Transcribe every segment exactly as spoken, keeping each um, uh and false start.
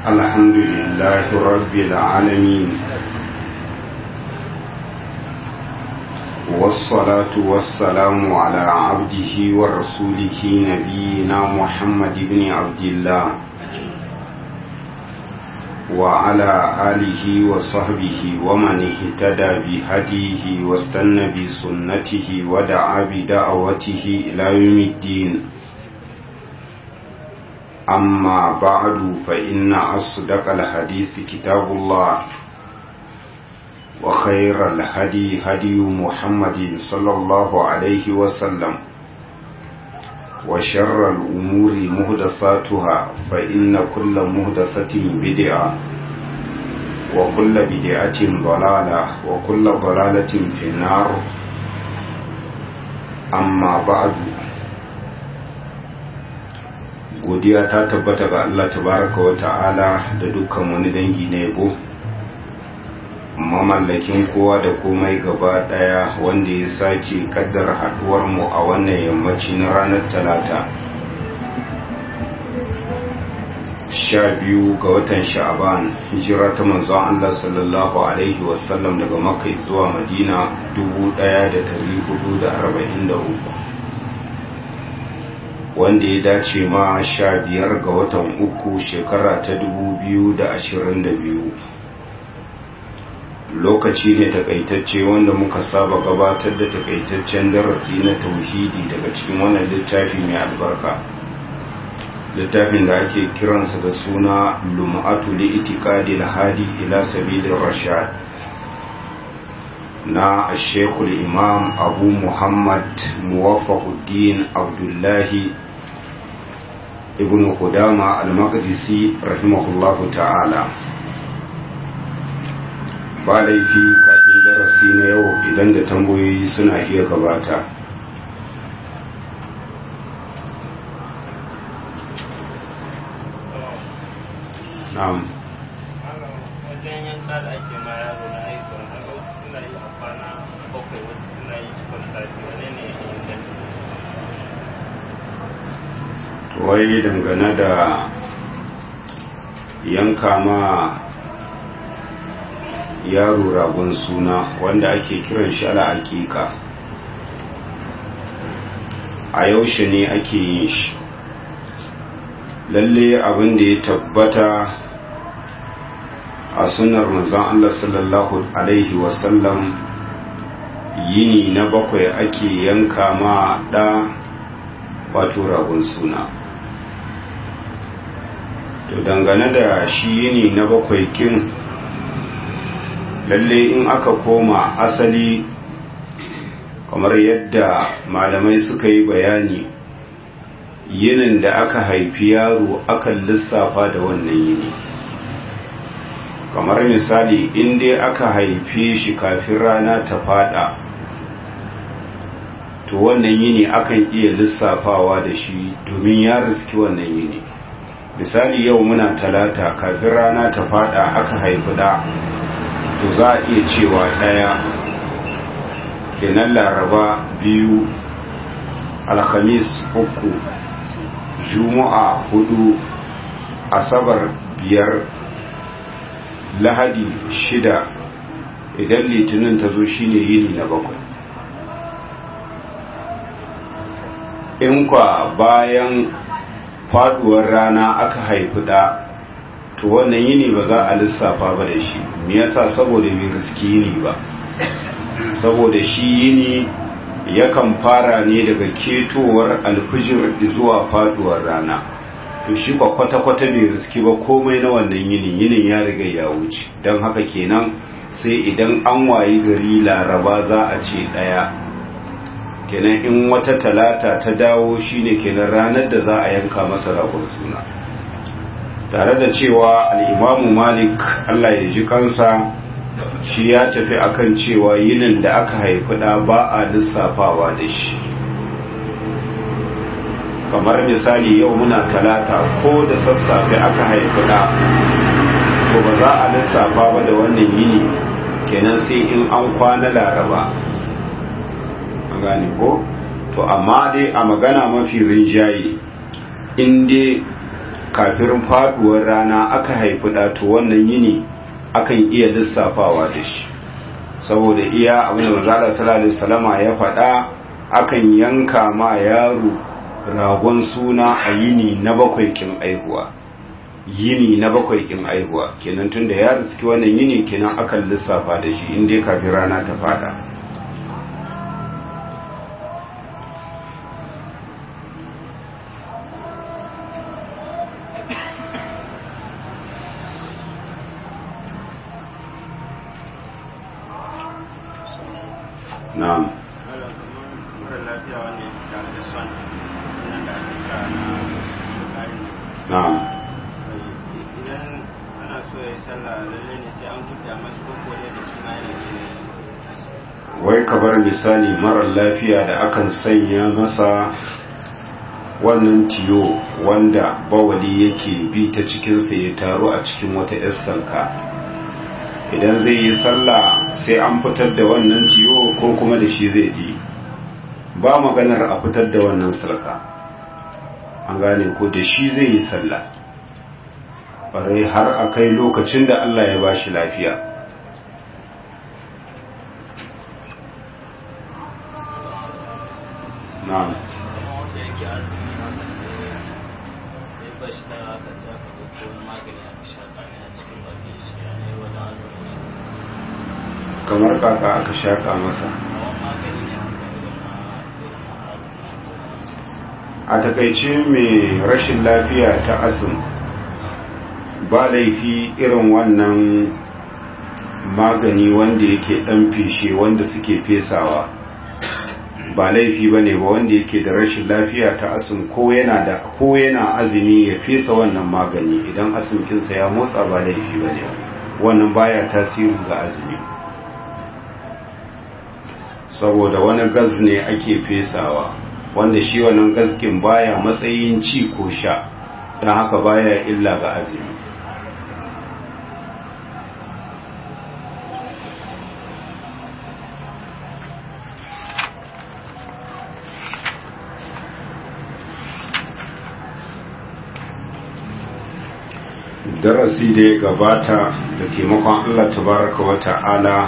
الحمد لله رب العالمين والصلاة والسلام على عبده ورسوله نبينا محمد بن عبد الله وعلى آله وصحبه ومن اهتدى بهديه واستنى بسنته ودعا بدعوته إلى يوم الدين. أما بعد فإن أصدق الحديث كتاب الله وخير الهدي هدي محمد صلى الله عليه وسلم وشر الأمور مهدثاتها فإن كل مهدثة بدعة وكل بدعة ضلالة وكل ضلالة في النار. أما بعد godiya ta tabbata ga Allah tabaraka wa ta'ala da dukkan wani dangi na yabo, mamallakin kowa da komai gaba daya, wanda ya sake kaddara haduwar mu a wannan yammaci na ranar talata sha biyu ga watan sha'aban, hijira ta manzon Allah sallallahu alaihi wasallam daga makka zuwa madina dubu daya da dari hudu da arba'in da uku, wanda ya dace ma sha biyar ga watan uku shekara ta dubu biyu da ashirin da biyu. Lokaci ne takaitacce wanda muka saba gabatar da takaitaccen darasi na tauhidi daga cikin wannan littafi mai albarka, littafin da ake kiransa da suna lum'atu li itiqadi al-hadi ila sabilir rashad na Sheikhul Imam Abu Muhammad Muwaffaquddin Abdullahi ibn Qudama al-Maqdisi rahimahullahu ta'ala. Ba laifi kafin darasi na yau idan da tambayoyi suna iya gabata. Na'am. Wajen yanka da ake ma yaro na haihuwa, na ga wasu suna yi a kwana bakwai, wasu suna yi cikon sati, wane ne ya inganta? Wai dangane da yanka ma yaro ragon suna wanda ake kiran shi ala hakika, a yaushe ne ake yin shi? Lalle abin da ya tabbata a sunnar manzon Allah sallallahu alaihi wasallam, yini na bakwai ake yanka ma da wato ragon suna. To dangane da shi yini na bakwai kin, lalle in aka koma asali kamar yadda malamai suka yi bayani, yinin da aka haifi yaro akan lissafa da wannan yini. Kamar misali, in dai aka haife shi kafin rana ta fada, to wannan yini akan iya lissafawa da shi domin ya riski wannan yini. Misali, yau muna talata, kafin rana ta fada aka haifi da, to za a iya cewa ɗaya, kenan laraba biyu, alhamis uku, juma'a hudu, asabar biyar, lahadi shida, idan litinin ta zo shine yini na bakwai. In kwa bayan faduwar rana aka haifi da, to wannan yini ba za a lissafa ba da shi. Me yasa? Saboda bai riski yini ba, saboda shi yini yakan fara ne daga ketowar alfijir zuwa faduwar rana. To shi kwa kwata-kwata bai riski ba komai na wannan yinin, yinin ya riga ya wuce. Don haka kenan sai idan an wayi gari laraba za a ce ɗaya, kenan in wata talata ta dawo shine kenan ranar da za a yanka masa ragon suna. Tare da cewa al'imamu Malik, Allah ya ji kansa, shi ya tafi akan cewa yinin da aka haifi da ba a lissafawa da shi. Kamar misali, yau muna talata, ko da sassafe aka haifi da, to ba za a lissafa ba da wannan yini, kenan sai in an kwana laraba. An gane ko? To amma dai a magana mafi rinjaye, in dai kafin faduwar rana aka haifi ɗa to wannan yini akan iya lissafawa da shi, saboda iya abin da manzo Allah sallallahu alaihi wasallama ya faɗa akan yanka ma yaro ragon suna a yini na bakwai kin aihuwa, yini na bakwai kin aihuwa kenan tunda ya riski wannan yini kenan akan lissafa da shi inda kafin rana ta fada. Na'am. Na'am. Idan ana so ya yi sallah lalle ne sai an fita masu koko ne da shi ma yana wai kabar misali marar lafiya da akan sanya masa wannan tiyo wanda bawali yake bi ta cikinsa ya taru a cikin wata 'yar salka, idan zai yi sallah sai an fitar da wannan tiyo ko kuma da shi zai yi, ba maganar a fitar da wannan salka, an gane ko da shi zai yi sallah barai har a kai lokacin da Allah ya bashi lafiya. na'am. kamar kaka aka shaka masa a takaice mai rashin lafiya ta asim ba laifi irin wannan magani wanda yake dan feshe wanda suke fesawa ba laifi bane ba wanda yake da rashin lafiya ta asim ko yana da ko yana azumi ya fesa wannan magani idan asimkinsa ya motsa ba laifi bane wannan baya tasiri ga azumi, saboda wani gas ne ake fesawa wanda shi wannan gaskin baya matsayin ci ko sha don haka baya illa ga azumi. darasi da ya gabata da taimakon Allah tabaraka wa ta'ala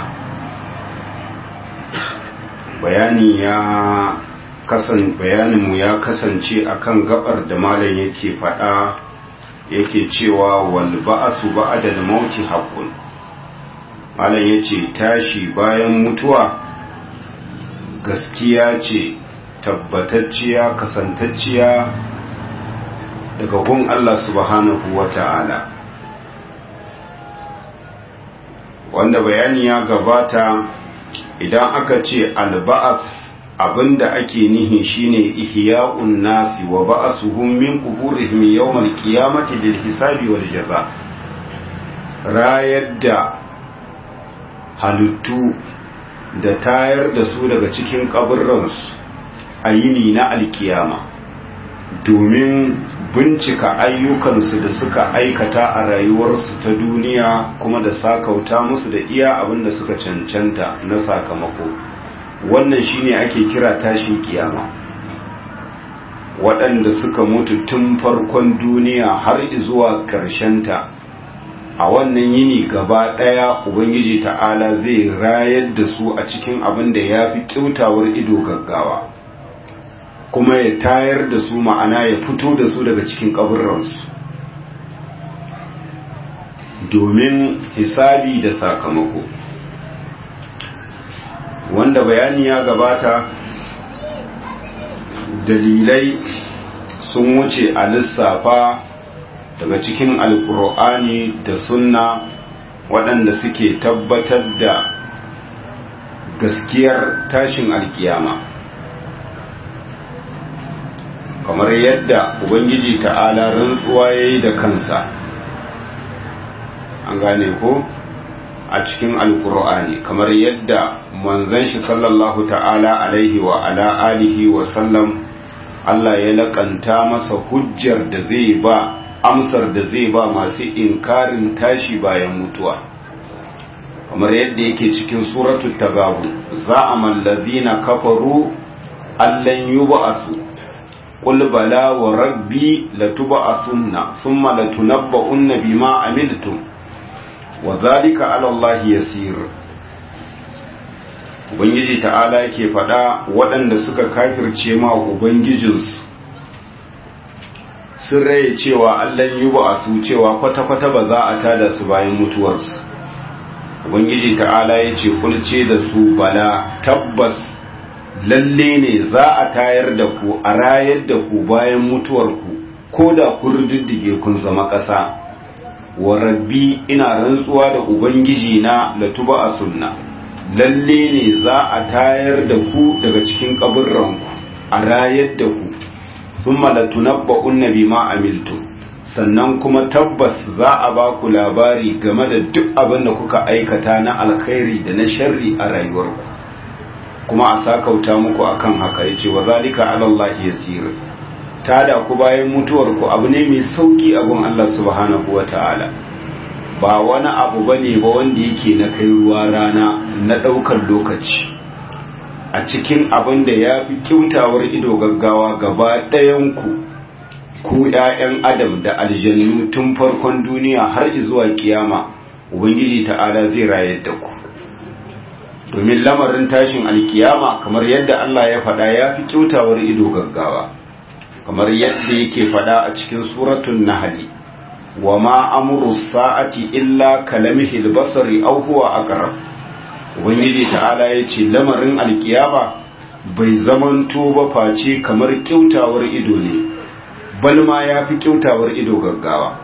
bayani ya kasan bayaninmu ya kasance akan gabar da malam yake fada yake cewa wal ba'su ba'da al-mauti haqqun. Malam yace tashi bayan mutuwa gaskiya ce tabbatacciya kasantacciya daga gun Allah subhanahu wata'ala, wanda bayani ya gabata idan aka ce alba'as abinda ake nihi shine ihya'un nasi wa ba'asuhum min quburihim yawmal qiyamati lil hisabi wal jaza, rayar da halittu da tayar da su daga cikin kaburransu a yini na alkiyama domin bincika ayyukansu da suka aikata a rayuwarsu ta duniya kuma da sakauta musu da iya abin da suka cancanta na sakamako. Wannan shine ake kira tashin kiyama. Waɗanda suka mutu tun farkon duniya har zuwa ta, a wannan yini gaba ɗaya Ubangiji ta'ala zai rayar da su a cikin abin da ya fi kyautawar ido gaggawa, kuma ya tayar da su, ma'ana ya fito da su daga cikin kaburransu domin hisabi da sakamako. Wanda bayani ya gabata, dalilai sun wuce a lissafa daga cikin alkur'ani da sunna waɗanda suke tabbatar da gaskiyar tashin alkiyama, kamar yadda ubangiji ta'ala rantsuwa yayi da kansa, an gane ko a cikin alkur'ani, kamar yadda manzon shi sallallahu ta'ala alaihi wa ala alihi wa sallam Allah ya lakanta masa hujjar da zai ba, amsar da zai ba masu inkarin tashi bayan mutuwa, kamar yadda yake cikin suratul tagabun, za'amal ladina kafaru allan yub'asu qul bala wa rabbi latub'asunna thumma latunabba'unna bima amiltum wa dhalika 'ala Allah yasir. Ubangiji ta'ala yake faɗa waɗanda suka kafirce ma ubangijinsu sun raye cewa Allah yi ba su cewa kwata-kwata ba za a tada su bayan mutuwarsu. Ubangiji ta'ala ya ce kulce da su bala tabbas lalle ne za a tayar da ku a rayar da ku bayan mutuwarku ko da kun riddige kun zama ƙasa. Wa rabbi ina rantsuwa da ubangiji na latuba a sunna lalle ne za a tayar da ku daga cikin kaburranku a rayar da ku thumma latunabba'unna bima amiltum, sannan kuma tabbas za a ba ku labari game da duk abin da kuka aikata na alkhairi da na sharri a rayuwarku, kuma a sakauta muku akan haka. Yace wa zalika 'ala Allah yasir. Tada ku bayan mutuwarku abu ne mai sauki a gun Allah subhanahu wata'ala, ba wani abu bane ba wanda yake na kai ruwa rana na daukar lokaci. A cikin abin da ya fi kyautawar ido gaggawa gaba ɗayanku ku ‘ya'yan adam da aljannu tun farkon duniya har zuwa kiyama, Ubangiji ta'ala zai rayar da ku. Domin lamarin tashin alkiyama kamar yadda Allah ya faɗa ya fi kyautawar ido gaggawa, kamar yadda yake faɗa a cikin suratun Nahli, wa ma amru sa'ati illa kalamihil basari aw huwa aqrab. Ubangiji ta'ala ya ce lamarin alkiyama bai zamanto ba face kamar kyautawar ido ne, balma ya fi kyautawar ido gaggawa.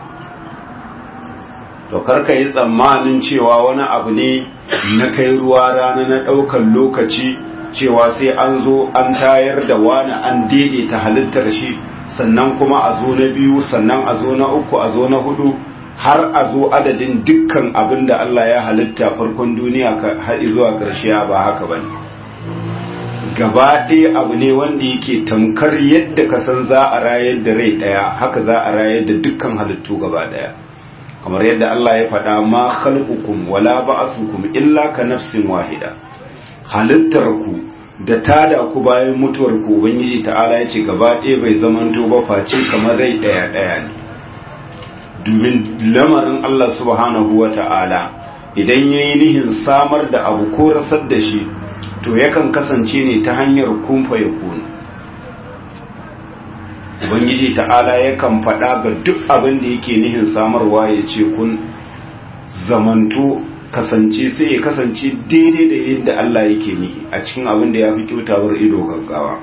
To karka yi tsammanin cewa wani abu ne na kai ruwa rana na ɗaukar lokaci, cewa sai an zo an tayar da wani an daidaita halittar shi, sannan kuma a zo na biyu, sannan a zo na uku, a zo na hudu, har a zo adadin dukkan abin da Allah ya halitta farkon duniya har zuwa ƙarshe. Ba haka bane, gaba ɗaya abu ne wanda yake tamkar yadda ka san za a rayar da rai ɗaya, haka za a rayar da dukkan halittu gaba ɗaya. Kamar yadda Allah ya faɗa, ma khalqukum wala ba'athukum illa ka nafsin wahida. Halittarku da tada ku bayan mutuwar ku, Ubangiji ta'ala ya ce gaba ɗaya bai zamanto ba face kamar rai ɗaya ɗaya ne. Domin lamarin Allah subhanahu wa ta'ala idan ya yi nihin samar da abu ko rasar da shi, to yakan kasance ne ta hanyar kumfa ya kunu. Ubangiji ta'ala yakan faɗa ga duk abin da yake nihin samarwa ya ce kun zamanto kasance, sai ya kasance daidai da yadda Allah yake nihi a cikin abin da ya fi kyautawar ido gaggawa.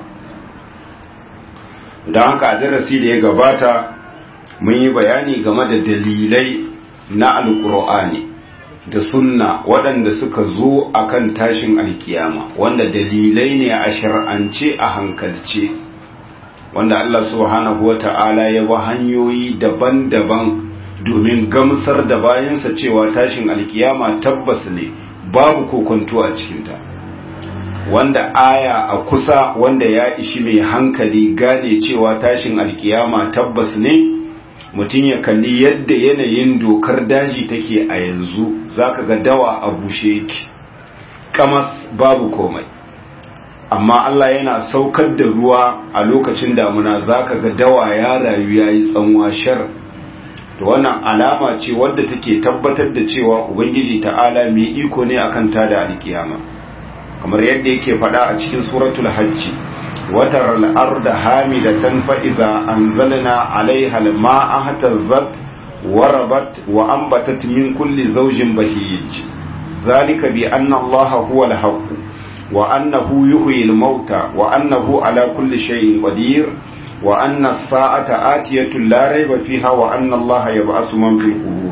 Don haka a darasi da ya gabata mun yi bayani game da dalilai na alkur'ani da sunna waɗanda suka zo akan tashin alkiyama, wanda dalilai ne a shar'ance a hankalce, wanda Allah subhanahu wata'ala ya ba hanyoyi daban-daban domin gamsar da bayansa cewa tashin alkiyama tabbas ne, babu kokonto a cikinta, wanda aya a kusa wanda ya ishi mai hankali gane cewa tashin alkiyama tabbas ne. Mutum ya kalli yadda yanayin dokar daji take a yanzu, zaka ga dawa a bushe yake kamas babu komai, amma Allah yana saukar da ruwa a lokacin damuna, zaka ga dawa ya rayu yayi tsanwa shar. To wannan alama ce wadda take tabbatar da cewa Ubangiji ta'ala mai iko ne akan tada alkiyama, kamar yadda yake faɗa a cikin suratul hajji, وترى الأرض هامدة فإذا أنزلنا عليها الماء اهتزت وربت وأنبتت من كل زوج بهيج ذلك بأن الله هو الحق وأنه يحيي الموتى وأنه على كل شيء قدير وأن الساعة آتية لا ريب فيها وأن الله يبعث من في القبور.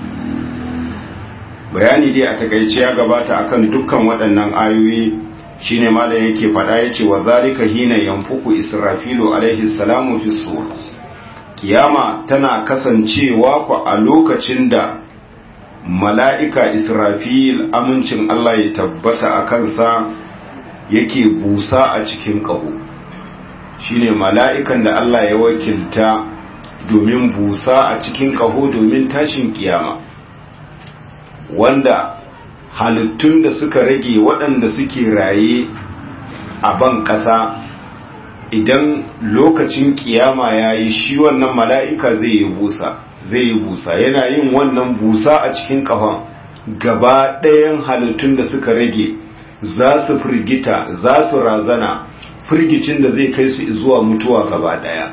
bayani dai a takaice ya gabata akan dukkan waɗannan ayoyi, shine malam yake faɗa yace wa zalika hina yanfuku israfilu alaihi salamu fi sur. Kiyama tana kasancewa ku a lokacin da mala'ika Israfil, amincin Allah ya tabbata a kansa, yake busa a cikin ƙaho. Shine mala'ikan da Allah ya wakilta domin busa a cikin ƙaho domin tashin kiyama, wanda halittun da suka rage waɗanda suke raye a ban ƙasa idan lokacin kiyama ya yi shi wannan mala'ika zai yi busa zai yi busa yana yin wannan busa a cikin kafan gaba ɗayan halittun da suka rage za su firgita za su razana firgicin da zai kai su zuwa mutuwa gaba ɗaya.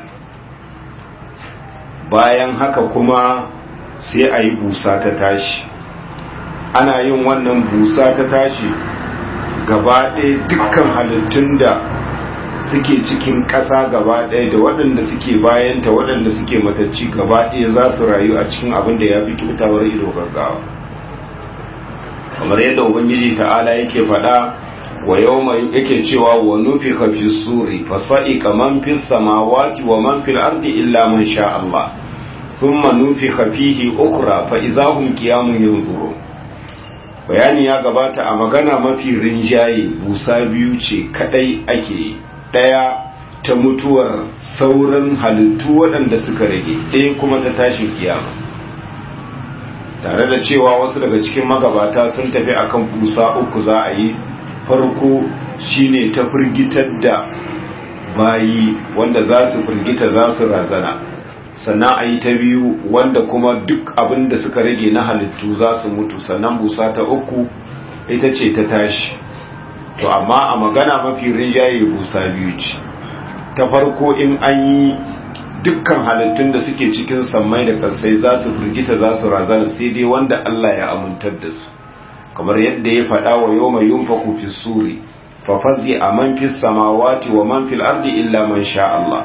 Bayan haka kuma sai a yi busa ta tashi, ana yin wannan busa ta tashi gaba ɗaya dukkan halittun da suke cikin ƙasa gaba ɗaya da waɗanda suke bayanta waɗanda suke matacci gaba ɗaya za su rayu a cikin abin da ya fi kyautawar ido gaggawa, kamar yadda ubangiji ta'ala yake faɗa wa yawma yake cewa wa nufiqa fi suri fa sa'iqa man fis samawati wa man fil ardi illa man sha Allah thumma nufiqa fihi ukhra fa idahum qiyamun yanzurun. Bayani ya gabata a magana mafi rinjaye busa biyu ce kadai ake yi, daya ta mutuwar sauran halittu waɗanda suka rage, ɗaya kuma ta tashin kiyama, tare da cewa wasu daga cikin magabata sun tafi akan busa uku za a yi. Farko shine ta firgitar da bayi wanda za su firgita za su razana, sannan a yi ta biyu wanda kuma duk abin da suka rage na halittu za su mutu, sannan busa ta uku ita ce ta tashi. To amma a magana mafi rinjaye busa biyu ce. Ta farko in an yi dukkan halittun da suke cikin sammai da kasai za su firgita za su razana, sai dai wanda Allah ya amintar da su, kamar yadda ya faɗa wa yau mai yunfaku fi suri fa fazi a man fi samawati wa man fil ardi illa man sha Allah.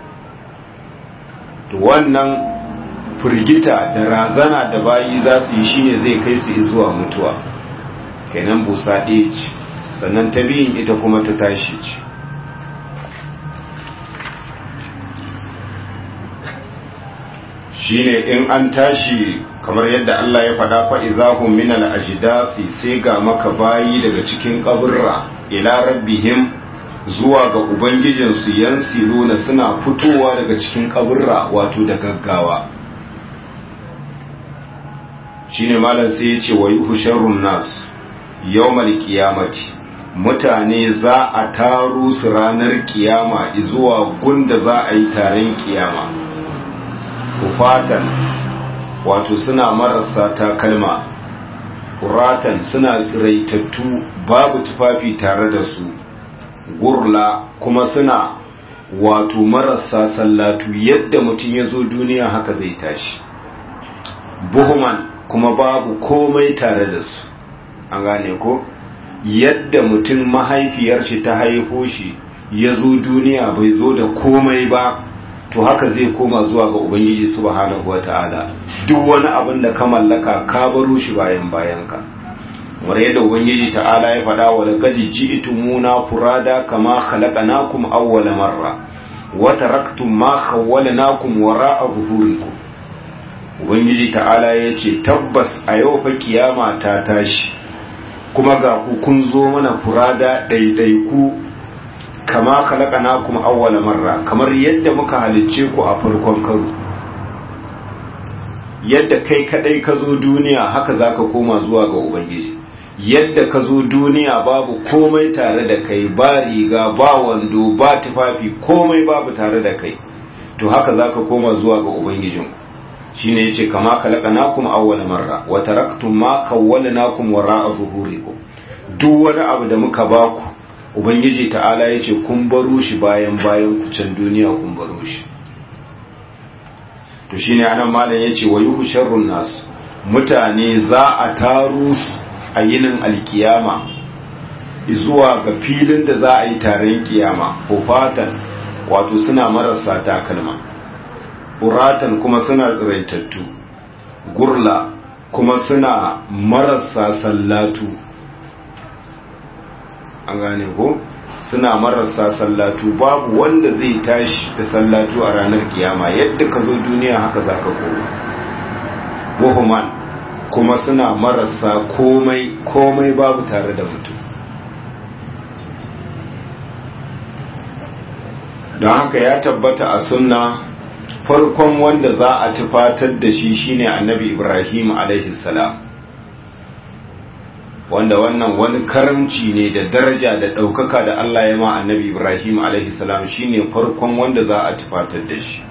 To wannan firgita da razana da bayi za su yi shine zai kai su zuwa mutuwa, kenan busa ɗaya ce, sannan ta biyun ita kuma ta tashi ce. Shine in an tashi kamar yadda Allah ya faɗa fa izahum min al-ajdathi, sai ga maka bayi daga cikin kaburra ila rabbihim zuwa ga ubangijin su yansiluna suna fitowa daga cikin kaburra wato da gaggawa. Shine malam sai ya ce wa yuhsharun nas yawmal qiyamati, mutane za a taru su ranar kiyama zuwa gunda za a yi taron kiyama, kufatan wato suna marasa takalma, kuratan suna tsiraitattu babu tufafi tare da su, gurla kuma suna wato marasa sallatu, yadda mutum ya zo duniya haka zai tashi, buhuman kuma babu komai tare da su. An gane ko yadda mutum mahaifiyar shi ta haifo shi ya zo duniya bai zo da komai ba, to haka zai koma zuwa ga ubangiji subhanahu wata'ala. Duk wani abin da ka mallaka ka baro shi bayan bayanka, kamar yadda ubangiji ta'ala ya faɗa wa laqad ji'tumuna furada kama khalaqnakum awwala marra wa taraktum ma khawwalnakum wara'a zuhurikum. Ubangiji ta'ala ya ce tabbas a yau fa kiyama ta tashi, kuma ga ku kun zo mana furada ɗaiɗaiku kama khalaqnakum awwala marra, kamar yadda muka halicce ku a farkon karo. Yadda kai kadai ka zo duniya haka zaka koma zuwa ga ubangiji. Yadda ka zo duniya babu komai tare da kai, ba riga ba wando ba tufafi, komai babu tare da kai, to haka zaka koma zuwa ga ubangijinku. Shine yace kama khalaqnakum awwala marra wa taraktum ma khawwalnakum wara'a zuhurikum. Duk wani abu da muka baku ubangiji ta'ala yace kun baro shi bayan bayan ku can duniya, kun baro shi. To shine anan malam yace wa yuhsharun nas, mutane za a taru a yinin alkiyama zuwa ga filin da za a yi taron kiyama, hufatan wato suna marasa takalma, uratan kuma suna tsiraitattu, gurla kuma suna marasa sallatu. An gane ko suna marasa sallatu, babu wanda zai tashi da sallatu a ranar kiyama, yadda ka zo duniya haka za ka koma. Wahuman kuma suna marasa komai, komai babu tare da mutum. Don haka ya tabbata a sunna farkon wanda za a tufatar da shi shine annabi Ibrahim alaihi salam. wanda wannan wani karamci ne da daraja da ɗaukaka da Allah ya ma annabi Ibrahim alaihi salam shine farkon wanda za a tufatar da shi.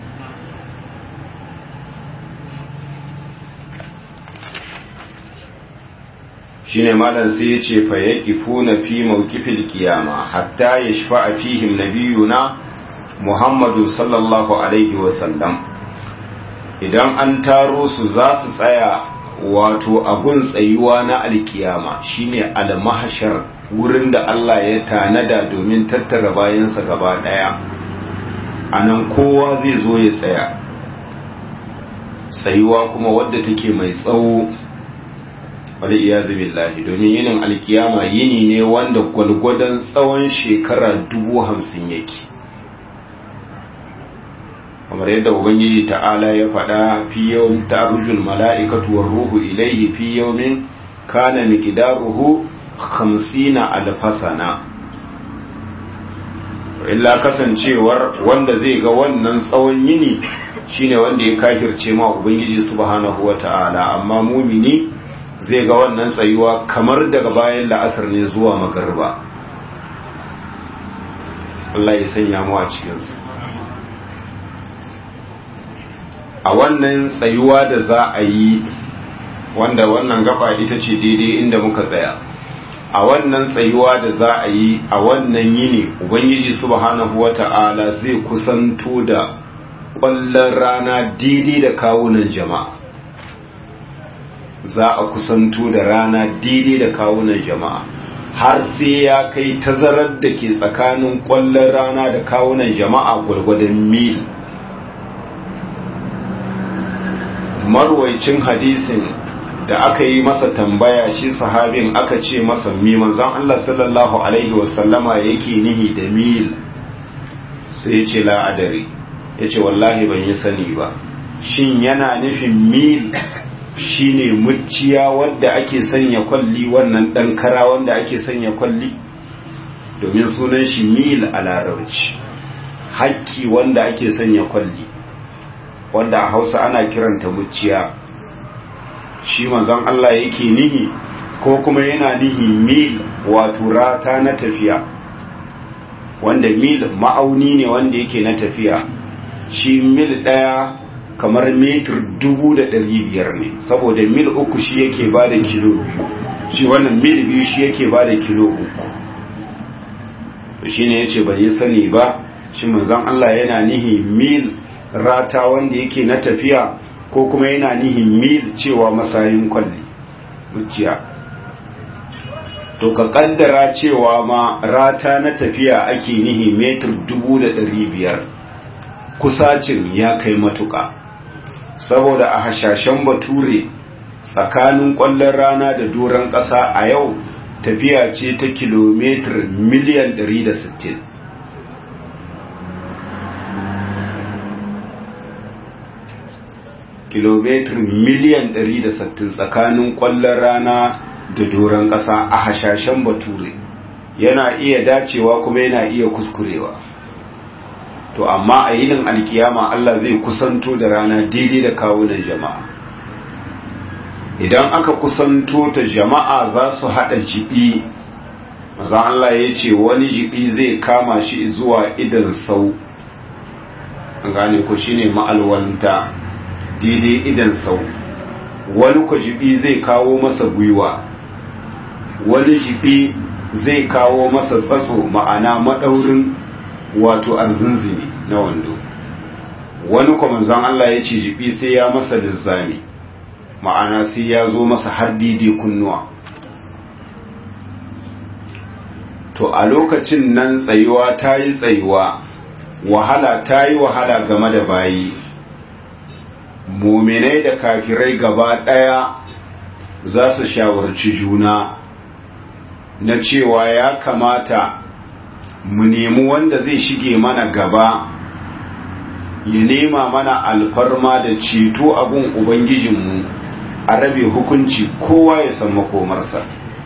shine malam sai ya ce fa yaqifuna fi mawqifil qiyama hatta yashfa'a fihim nabiyuna Muhammadu sallallahu alaihi wasallam. Idan an taro su za su tsaya wato abun tsayuwa na alkiyama shine almahshar, wurin da Allah ya tanada domin tattara bayansa gaba daya. Anan kowa zai zo ya tsaya, tsayuwa kuma wadda take mai tsawo, wadda iyazu billahi, domin yinin alkiyama yini ne wanda gwalgwadon tsawon shekara dubu hamsin yake, kamar yadda ubangiji ta'ala ya faɗa fi yawmin ta'rujul mala'ikatu war ruhu ilayhi fi yawmin kana miqdaruhu khamsina alf sana. illa kasancewar wanda zai ga wannan tsawon yini shine wanda ya kafirce ma ubangiji subhanahu wata'ala, amma mumini zai ga wannan tsayuwa kamar daga bayan la'asar ne zuwa magariba. Allah ya sanya mu a cikinsu. A wannan tsayuwa da za a yi, wanda wannan gaba ita ce daidai inda muka tsaya, a wannan tsayuwa da za a yi a wannan yini ubangiji subhanahu wata'ala zai kusanto da ƙwallon rana daidai da kawunan jama'a. Za a kusanto da rana daidai da kawunan jama'a har sai ya kai tazarar da ke tsakanin ƙwallon rana da kawunan jama'a gwargwadon mil. Marwaicin hadisin da aka yi masa tambaya shi sahabin aka ce masa mi manzon Allah sallallahu alaihi wasallama yake nihi da mil, sai ya ce la'adari, ya ce wallahi ban yi sani ba. Shin yana nufin mil shine muciya wadda ake sanya kwalli, wannan dan kara wanda ake sanya kwalli, domin sunan shi mil a larabci, hakki wanda ake sanya kwalli, wanda a Hausa ana kiranta muciya, shi manzon Allah yake nihi, ko kuma yana nihi mil wato rata na tafiya, wanda mil ma'auni ne wanda yake na tafiya. Shi mil daya kamar metir dubu da ɗari biyar ne, saboda mil uku shi yake ba da kilo biyu, shi wannan mil biyu shi yake ba da kilo uku. Shi ne ya ce bai yi sani ba, shi manzon Allah yana nihi mil rata wanda yake na tafiya, ko kuma yana nihi mil cewa masayin kwalli muciya. To ka kaddara cewa ma rata na tafiya ake nihi metir dubu da ɗari biyar, kusacin ya kai matuƙa, saboda a hashashen bature tsakanin ƙwallon rana da doron ƙasa a yau tafiya ce ta kilomitar miliyan ɗari da sittin. Kilomitar miliyan ɗari da sittin tsakanin ƙwallon rana da doron ƙasa a hashashen bature, yana iya dacewa kuma yana iya kuskurewa. To amma a yinin alkiyama Allah zai kusanto da rana daidai da kawunan jama'a. Idan aka kusanto ta jama'a za su haɗa jibi, maza Allah ya ce wani jibi zai kama shi zuwa idan sau, an gane ko shine ma'alwanta daidai idan sau. Wani ku jibi zai kawo masa gwiwa, wani jibi zai kawo masa tsatso, ma'ana maɗaurin wato arzinzini na wando. Wani kwamanzan Allah ya ce jibi sai ya masa lizzami, ma'ana sai ya zo masa har daidai kunnuwa. To a lokacin nan tsayuwa ta yi tsayuwa, wahala ta yi wahala game da bayi. Muminai da kafirai gaba ɗaya za su shawarci juna na cewa ya kamata mu nemi wanda zai shige mana gaba, ya nema mana alfarma da ceto abun ubangijinmu, a rabe hukunci kowa ya san makomarsa.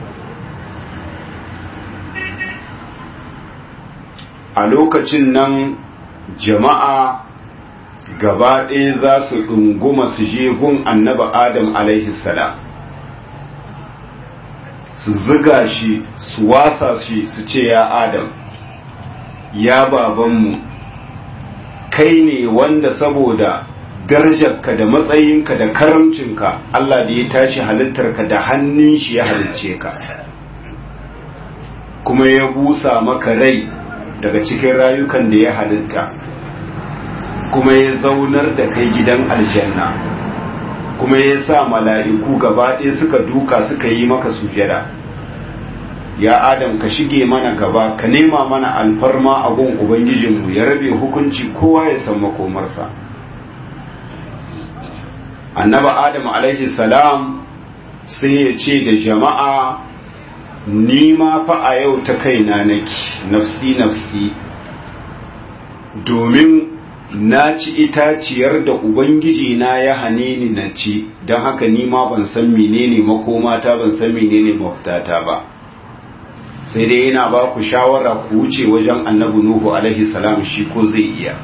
A lokacin nan jama'a gaba ɗaya za su ɗunguma su je gun annaba Adam alaihi salam, su ziga shi su wasa shi su ce ya Adam ya babanmu kai ne wanda saboda darajarka da matsayinka da karamcinka Allah da ya tashi halittarka da hannun shi ya halicce ka kuma ya busa maka rai daga cikin rayukan da ya halitta kuma ya zaunar da kai gidan aljanna kuma ya sa mala'iku gaba ɗaya suka duka suka yi maka sujada ya Adam ka shige mana gaba ka nema mana alfarma a gun ubangijinmu ya rabe hukunci kowa ya san makomarsa. Annaba Adam alaihi salam sai ya ce da jama'a ni ma fa a yau ta kaina nake nafsi nafsi domin na ci itaciyar da ubangiji na ya hane ni na ci don haka ni ma ban san menene makomata ban san menene mafitata ba sai dai yana ba ku shawara ku wuce wajen annabi Nuhu alaihi salam shi ko zai iya.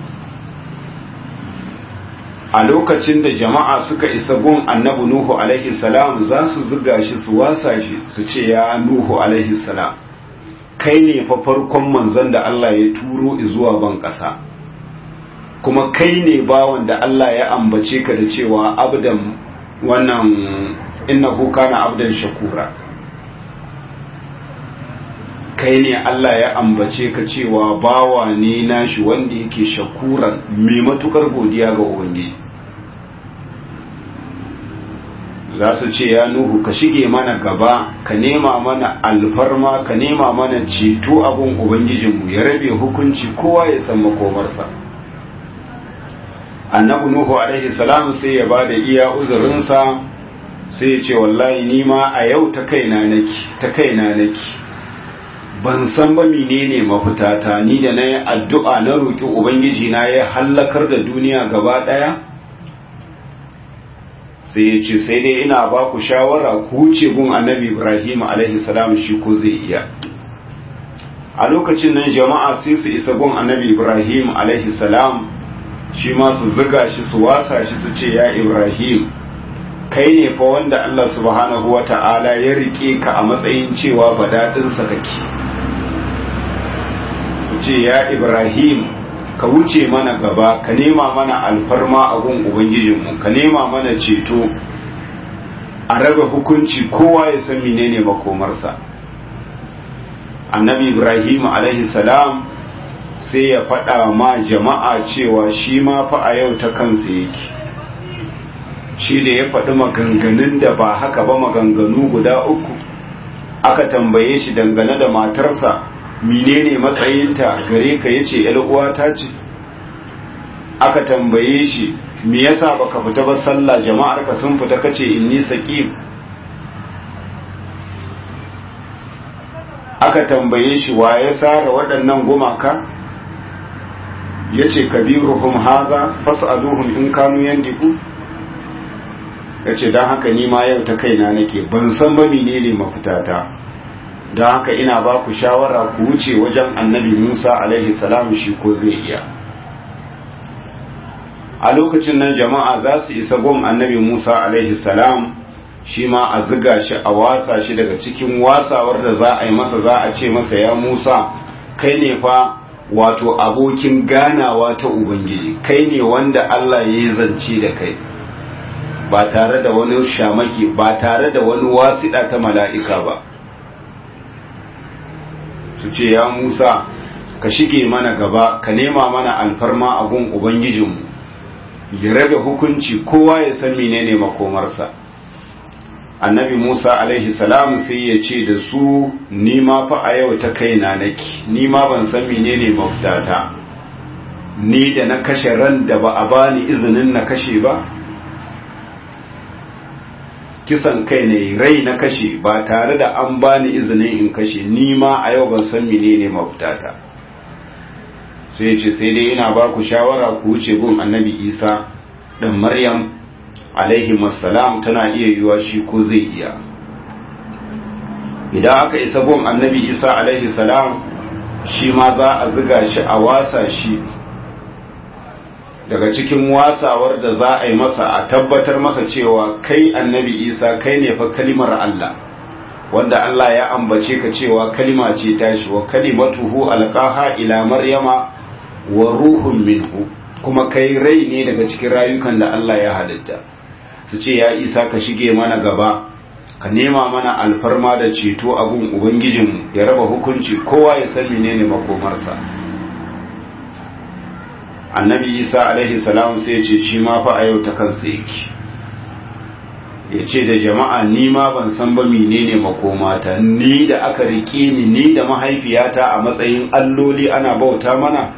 A lokacin da jama'a suka isa gun annabi Nuhu alaihi salam za su zuga shi su wasa shi su ce ya Nuhu alaihi salam kai ne fa farkon manzon da Allah ya turo zuwa ban ƙasa kuma kai ne bawan da Allah ya ambace ka da cewa abdan wannan innahu kana abdan shakura kai ne Allah ya ambace ka cewa bawa ne nashi wanda yake shakuran mai matukar godiya ga ubangiji za su ce ya Nuhu ka shige mana gaba ka nema mana alfarma ka nema mana ceto abun ubangijinmu ya rabe hukunci kowa ya san makomarsa. Annabi Nuhu alaihi salam sai ya bada iya uzurinsa sai ya ce wallahi ni ma a yau ta kaina nake ta kaina nake ban san ba menene mafitata ni da nayi addu'a na roki ubangiji na ya halakar da duniya gaba daya sai ya ce sai dai ina ba ku shawara ku wuce gun annabi Ibrahim alaihi salam shi ko zai iya. A lokacin nan jama'a sai su isa gun annabi Ibrahim alaihi salam shi ma su zuga shi su wasa shi su ce ya Ibrahim kai ne fa wanda Allah subhanahu wa ta'ala ya rike ka a matsayin cewa badadinsa kake su ce ya Ibrahim ka wuce mana gaba ka nema mana alfarma a gun ubangijinmu ka nema mana ceto a raba hukunci kowa ya san menene makomarsa. Annabi Ibrahim alaihi salam sai ya faɗa ma jama'a cewa shi ma fa a yau ta kansa yake shi da ya faɗi maganganun da ba haka ba maganganu guda uku aka tambaye shi dangane da matarsa menene matsayinta gare ka yace yar uwata ce aka tambaye shi me yasa baka fita ba sallah jama'ar ka sun fita kace inni saqim aka tambaye shi wa ya sara waɗannan gumaka yace kabiruhum hadha fas'aluhum in kanu yandiku yace dan haka ni ma yau ta kaina nake ban san ba menene mafitata dan haka ina ba ku shawara ku wuce wajen annabi Musa alaihi salam shi ko zai iya. A lokacin nan jama'a za su isa gon annabi Musa alaihi salam shi ma a ziga shi a wasa shi daga cikin wasawar da za a yi masa za a ce masa ya Musa kai ne fa wato abokin ganawa ta Ubangiji kai ne wanda Allah ya yi zance da kai ba tare da wani shamaki ba tare da wani wasiɗa ta mala'ika ba su ce ya Musa ka shige mana gaba ka nema mana alfarma a gun Ubangijinmu ya rabe hukunci kowa ya san menene makomarsa. Annabi Musa alaihi salam sai ya ce da su ni ma fa a yau ta kaina nake ni ma ban san menene mafitata ni da na kashe ran da ba a bani izinin na kashe ba kisan kai ne rai na kashe ba tare da an bani izinin in kashe ni ma a yau ban san menene mafitata sai ya ce sai dai ina ba ku shawara ku wuce gun annabi Isa dan Maryam alaihi masalam tana iya yiwa shi ko zai iya. Idan aka isa gun annabi Isa alaihi salam shi ma za a ziga shi a wasa shi daga cikin wasawar da za a yi masa a tabbatar masa cewa kai annabi Isa kai ne fa kalimar Allah wanda Allah ya ambace ka cewa kalima ce tashi wa kalimatuhu alqaha ila maryama wa ruhun minhu, kuma kai rai ne daga cikin rayukan da Allah ya halitta. su ce ya Isa ka shige mana gaba, ka nema mana alfarma da ceto abun ubangijin ya raba hukunci kowa ya san menene makomarsa. Annabi Isa alaihi salam sai ya ce shi ma fa a yau ta kansa yake, ya ce da jama'a ni ma ban san ba menene makomata, ni da aka rike ni ni da mahaifiyata a matsayin alloli ana bauta mana.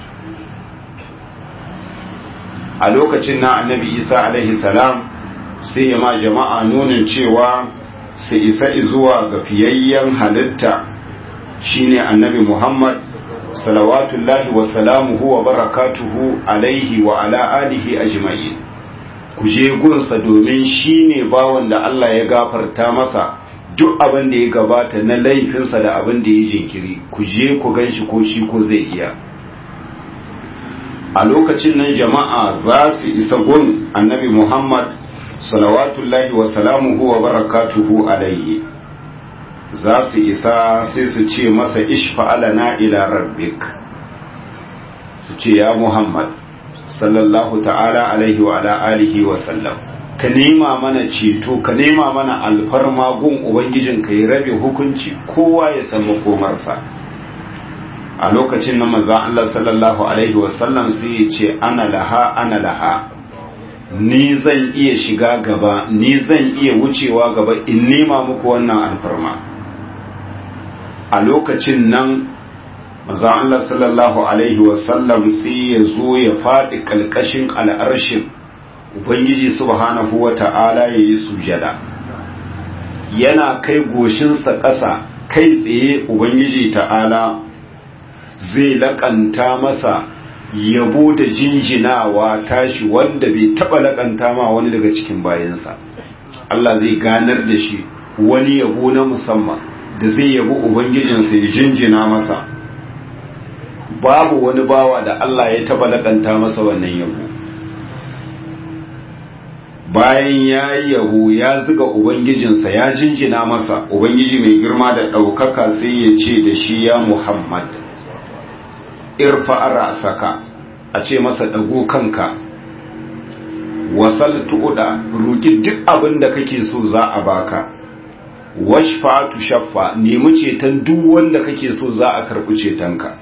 A lokacin na Annabi Isa alaihi salam sai ya ma jama'a nunin cewa su isa zuwa ga fiyayyen halitta shine Annabi Muhammad salawatullahi wa salamuhu wa barakatuhu alaihi wa ala alihi ajma'in. Ku je gunsa domin shine bawon da Allah ya gafarta masa duk abin da ya gabata na laifinsa da abin da ya jinkiri. Ku je ku ganshi ko shi ko zai iya. A lokacin nan jama'a za su isa gun Annabi Muhammad salawatullahi wa salamuhu wa barakatuhu alaihi. Za su isa sai su ce masa ishfa'alana ila rabbik, su ce ya Muhammad sallallahu ta'ala alaihi wa ala alihi wa sallam, ka nema mana ceto, ka nema mana alfarma gun ubangijin ka yi rabe hukunci kowa ya san makomarsa. A lokacin nan manzon Allah sallallahu alaihi wa sallam sai ya ce ana laha ana laha, ni zan iya shiga gaba, ni zan iya wucewa gaba in nema muku wannan alfarma. A lokacin nan manzon Allah sallallahu alaihi wasallam sai ya zo ya faɗi kalkashin al'arshin Ubangiji subhanahu wa ta'ala ya yi sujada, yana kai goshinsa ƙasa kai tsaye. Ubangiji ta'ala zai laƙanta masa yabo da jinjinawa tashi wanda bai taɓa laƙanta ma wani daga cikin bayansa. Allah zai ganar da shi wani yabo na musamman da zai yabo ubangijinsa ya jinjina masa. Babu wani bawa da Allah ya taba lakanta masa wannan yabo. Bayan ya yi yabo ya zuga ubangijinsa ya jinjina masa, ubangiji mai girma da ɗaukaka sai ya ce da shi ya Muhammad irfa ra'saka, a ce masa ɗago kanka, wasal tu'uda, roki duk abin da kake so za a baka, washfa tu shaffa, nemi ceton duk wanda kake so za a karɓi cetonka.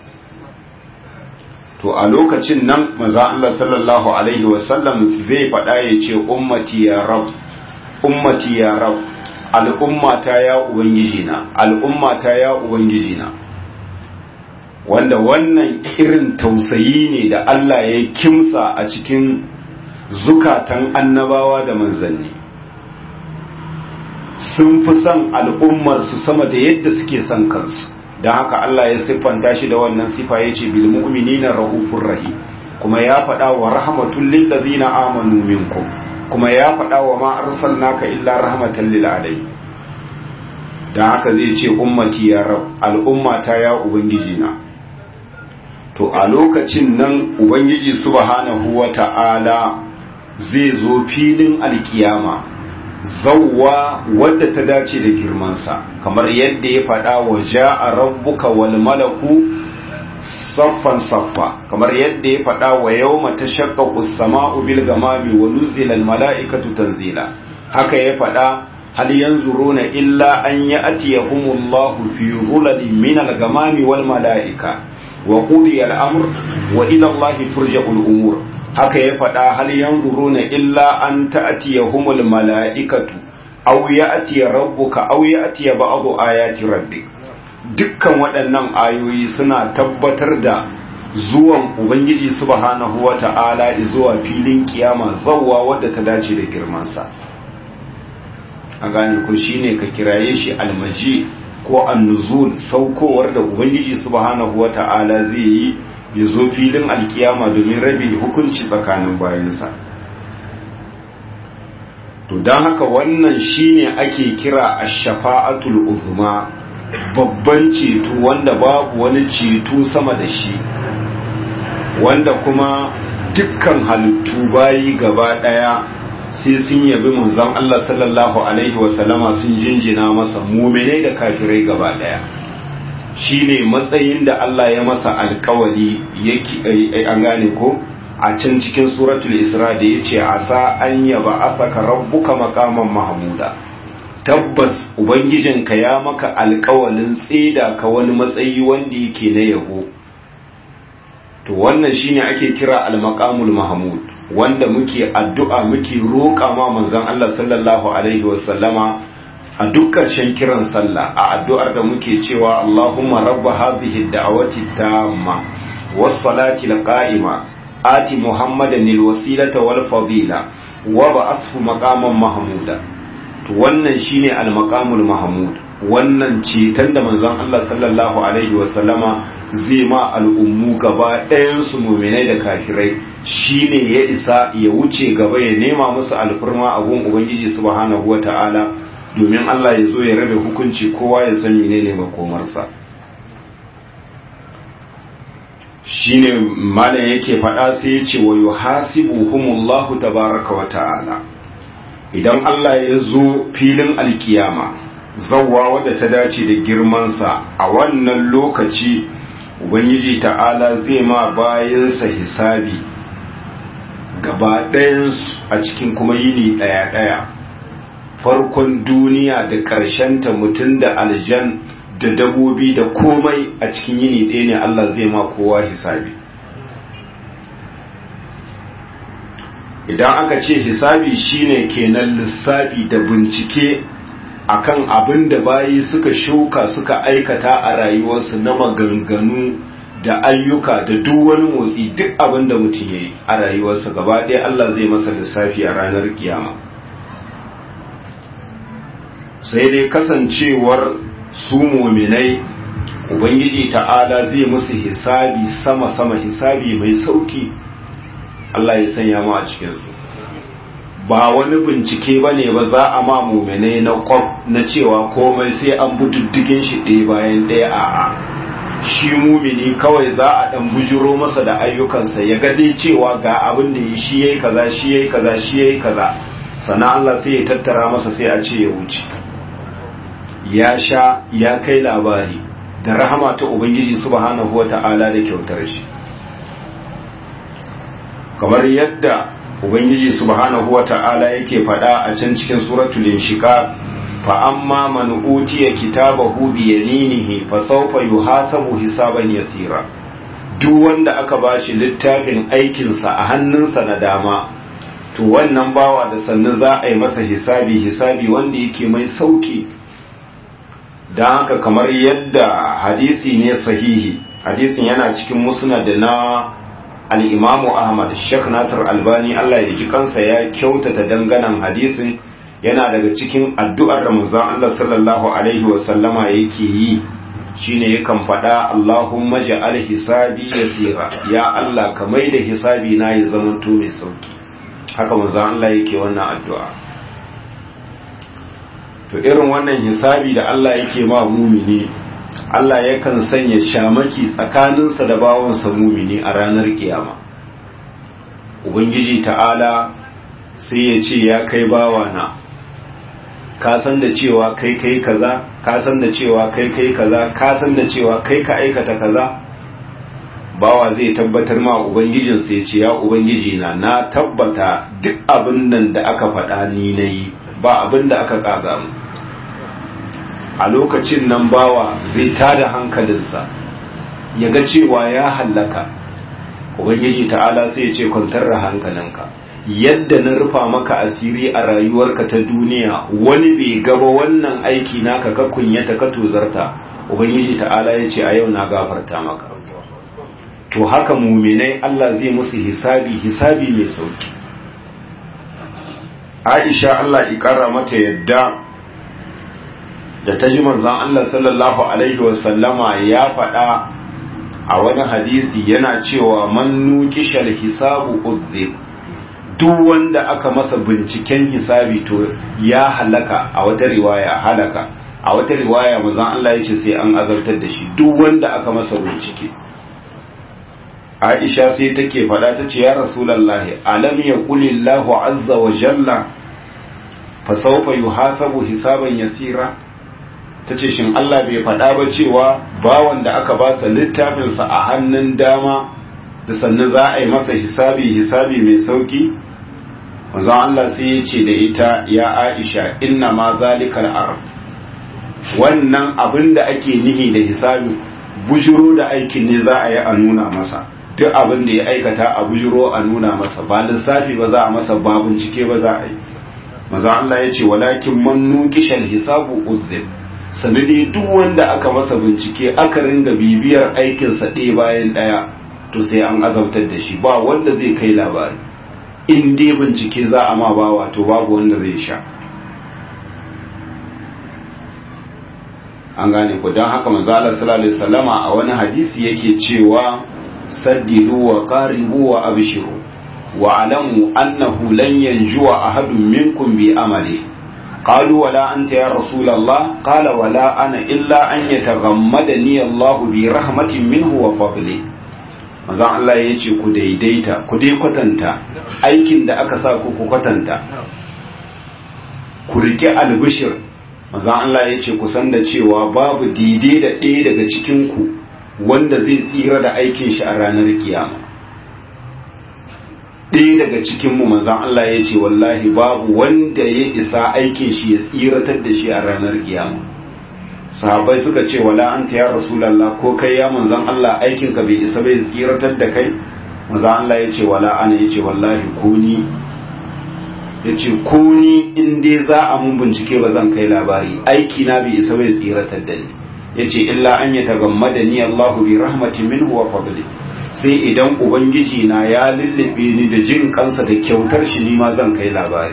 To a lokacin nan maza Allah sallallahu alaihi wasallam zai faɗa ya ce ummati ya rab, ummati ya rab, al'ummata ya ubangijina, al'ummata ya ubangijina. Wanda wannan irin tausayi ne da Allah ya kimsa a cikin zukatan annabawa da manzanni. Sun fi son al'ummarsu sama da yadda suke son kansu, don haka Allah ya siffanta shi da wannan sifa ya ce bil mu'minina rahufur rahim, kuma ya faɗa wa rahmatul lil ladina amanu minkum, kuma ya faɗa wa ma arsalnaka illa rahmatan lil alamin. Don haka zai ce ummati ya rab, al'ummata ya ubangiji na. To a lokacin nan ubangiji subhanahu wa ta'ala zai zo filin alkiyama zawwa wadda ta dace da girmansa, kamar yadda ya faɗa wa ja'a rabbuka wal malaku saffan saffa, kamar yadda ya faɗa wa yawma tashaqqaqu as-sama'u bil ghamami wa nuzila al mala'ikatu tanzila. Haka ya faɗa hal yanzuruna illa an ya'tiyahumullahu fi dhulalin min al ghamami wal mala'ika wa qudiya al amr wa ila allahi turja'ul umur. Haka ya faɗa hal yanzuruna illa an ta'tiyahumul mala'ikatu aw ya'tiya rabbuka aw ya'tiya ba'du ayati rabbik. Dukkan waɗannan ayoyi suna tabbatar da zuwan ubangiji subhanahu wata'ala zuwa filin kiyama zawwa wadda ta dace da girman sa. A gane ko shine ka kiraye shi almaji ko annuzul, saukowar da ubangiji subhanahu wata'ala zai yi ya zo filin alkiyama domin rabe hukunci tsakanin bayansa. To don haka wannan shine ake kira ash-shafa'atul uzma, babban ceto wanda babu wani ceto sama da shi, wanda kuma dukkan halittu bayi gaba daya sai sun yabi manzon Allah sallallahu alaihi wasallama sun jinjina masa muminai da kafirai gaba daya shine matsayin da Allah ya masa alkawari yake an gane ko a can cikin suratul isra da yace asa an yaba asaka rabbuka maqaman mahmuda tabbas ubangijinka ya maka alkawalin tsida ka wani matsayi wanda yake na yabo to wannan shine ake kira al-maqamul mahmud wanda muke addu'a muke roƙa ma manzon Allah sallallahu alaihi wasallama a duk ƙarshen kiran sallah a addu'ar da muke cewa Allahumma rabba hadhihi ad-da'wati tamma was-salati al-qa'ima ati Muhammadan al-wasilata wal-fadila wa ba'athu maqaman mahmuda to wannan shine al-maqamul mahmud wannan ceton da manzon Allah sallallahu alaihi wasallama zai ma al'ummu gaba ɗayansu muminai da kafirai shine ya isa ya wuce gaba ya nema musu alfirma a gun ubangiji subhanahu wata'ala domin Allah ya zo ya rabe hukunci kowa ya san menene makomarsa shine malam yake faɗa sai ya ce wa yuhasibuhumullahu tabaraka wata'ala idan Allah ya zo filin alkiyama zawwa wadda ta dace da girmansa a wannan lokaci ubangiji ta'ala zai ma bayansa hisabi gaba ɗayansu a cikin kuma yini ɗaya-ɗaya farkon duniya da ƙarshenta mutum da aljan da dabobi da komai a cikin yini ɗaya ne Allah zai ma kowa hisabi idan aka ce hisabi shine kenan lissafi da bincike akan abin da bayi suka shuka suka aikata a rayuwarsu na maganganu da ayyuka da duk wani motsi duk abin da mutum ya yi a rayuwarsa gaba ɗaya Allah zai masa lissafi a ranar kiyama sai dai kasancewar su muminai ubangiji ta'ala zai musu hisabi sama-sama hisabi mai sauki Allah ya sanya mu a cikinsu ba wani bincike ba ne ba za a ma muminai na kwab na cewa komai sai an bi diddigin shi ɗaya bayan ɗaya a'a shi mumini kawai za a ɗan bujiro masa da ayyukansa ya gade cewa ga abin da yi shi yayi kaza shi yayi kaza shi yayi kaza sannan Allah sai ya tattara masa sai a ce ya wuce ya sha ya kai labari da rahama ta ubangiji subhanahu wata'ala da kyautar shi kamar yadda ubangiji subhanahu wata'ala yake faɗa a can cikin suratul inshiqaq fa amma man utiya kitabahu bi yaminihi fa sawfa yuhasabu hisaban yasira duk wanda aka bashi littafin aikin sa a hannunsa na dama to wannan bawa da sannu za a yi masa hisabi hisabi wanda yake mai sauki dan haka kamar yadda hadisi ne sahihi hadisin yana cikin musnad na al'imamu Ahmad, Sheikh Nasir Albani, Allah ya ji kansa ya kyautata danganan hadisin yana daga cikin addu'ar Ramazan Allah sallallahu Alaihi wasallama yake yi shi ne yakan faɗa Allahumma ja'al hisabi yasira, ya Allah ka mai da hisabi na ya zamanto mai sauki. Haka manzan Allah yake wannan addu'a. To irin wannan hisabi da Allah yake ma mumini Allah yakan sanya shamaki tsakaninsa da bawansa mumini a ranar kiyama Ubangiji ta'ala sai ya ce ya kai bawana ka san da cewa kai kai kaza ka san da cewa kai kai kaza ka san da cewa kai ka aikata kaza bawa zai tabbatar ma ubangijinsa ya ce ya ubangiji na na tabbata duk abin nan da aka faɗa ni nayi ba abin da aka kaga mu a lokacin nan bawa zai tada hankalinsa ya ga cewa ya hallaka ubangiji ta'ala sai ya ce kwantar da hankalinka yadda na rufa maka asiri a rayuwarka ta duniya wani bai gaba wannan aiki naka ka kunyata ka tozarta ubangiji ta'ala ya ce a yau na gafarta maka to haka muminai Allah zai musu hisabi hisabi mai sauki Aisha Allah ikara mata yadda da ta ji manzon Allah sallallahu alaihi wasallama ya faɗa a wani hadisi yana cewa man nuqishal hisabu udhib duk wanda aka masa binciken hisabi to ya halaka a wata riwaya halaka a wata riwaya manzon Allah ya ce sai an azartar da shi duk wanda aka masa bincike Aisha sai take faɗa ta ce ya rasulullahi alam yaqulillahu azza wa jalla fa sawfa yuhasabu hisaban yasira tace shin Allah bai faɗa ba cewa bawan da aka ba sa littafin sa a hannun dama da sannan za a yi masa hisabi hisabi mai sauki manzon Allah sai ya ce da ita ya Aisha inna ma zalikal arab wannan abin da ake nihi da hisabi bujuro da aikin ne za a yi a nuna masa duk abin da ya aikata a bujuro a nuna masa ba lissafi ba za a masa ba bincike ba za a yi maza Allah ya ce walakin man nuqishal hisabu uzzib sanadi duk wanda aka masa bincike aka ringa bibiyar aikinsa ɗaya bayan ɗaya to sai an azabtar da shi ba wanda zai kai labari in dai bincike za a ma ba wato babu wanda zai sha an gane ku don haka manzo Allah sallallahu alaihi wasallama a wani hadisi yake cewa saddidu wa qaribu wa abshiru wa alamu annahu lan yanjuwa ahadun minkum bi amali qalu wala anta ya rasulullah qala wala ana illa an yataghammadani Allah bi rahmatin minhu wa fadli manzo Allah yace ku daidaita ku dai kwatanta aikin da aka sa ku ku kwatanta ku rike albishir manzo Allah yace ku san da cewa babu dide da ɗaya daga cikin ku wanda zai tsira da aikin shi a ranar kiyama ɗaya daga cikinmu manzan Allah ya ce wallahi babu wanda ya isa aikin shi ya tsiratar da shi a ranar kiyama sahabbai suka ce wala anta ya rasulallah ko kai ya manzan Allah aikin ka bai isa bai tsiratar da kai manzan Allah ya ce wala ana ya ce wallahi kuni ya ce kuni in dai za a mun bincike ba zan kai labari aiki na bai isa bai tsiratar da ni yace illa an yatagammada ni Allahu bi rahmatin minhu wa fadli sai idan ubangiji na ya lullube ni da jin kansa da kyautar shi ni ma zan kai labari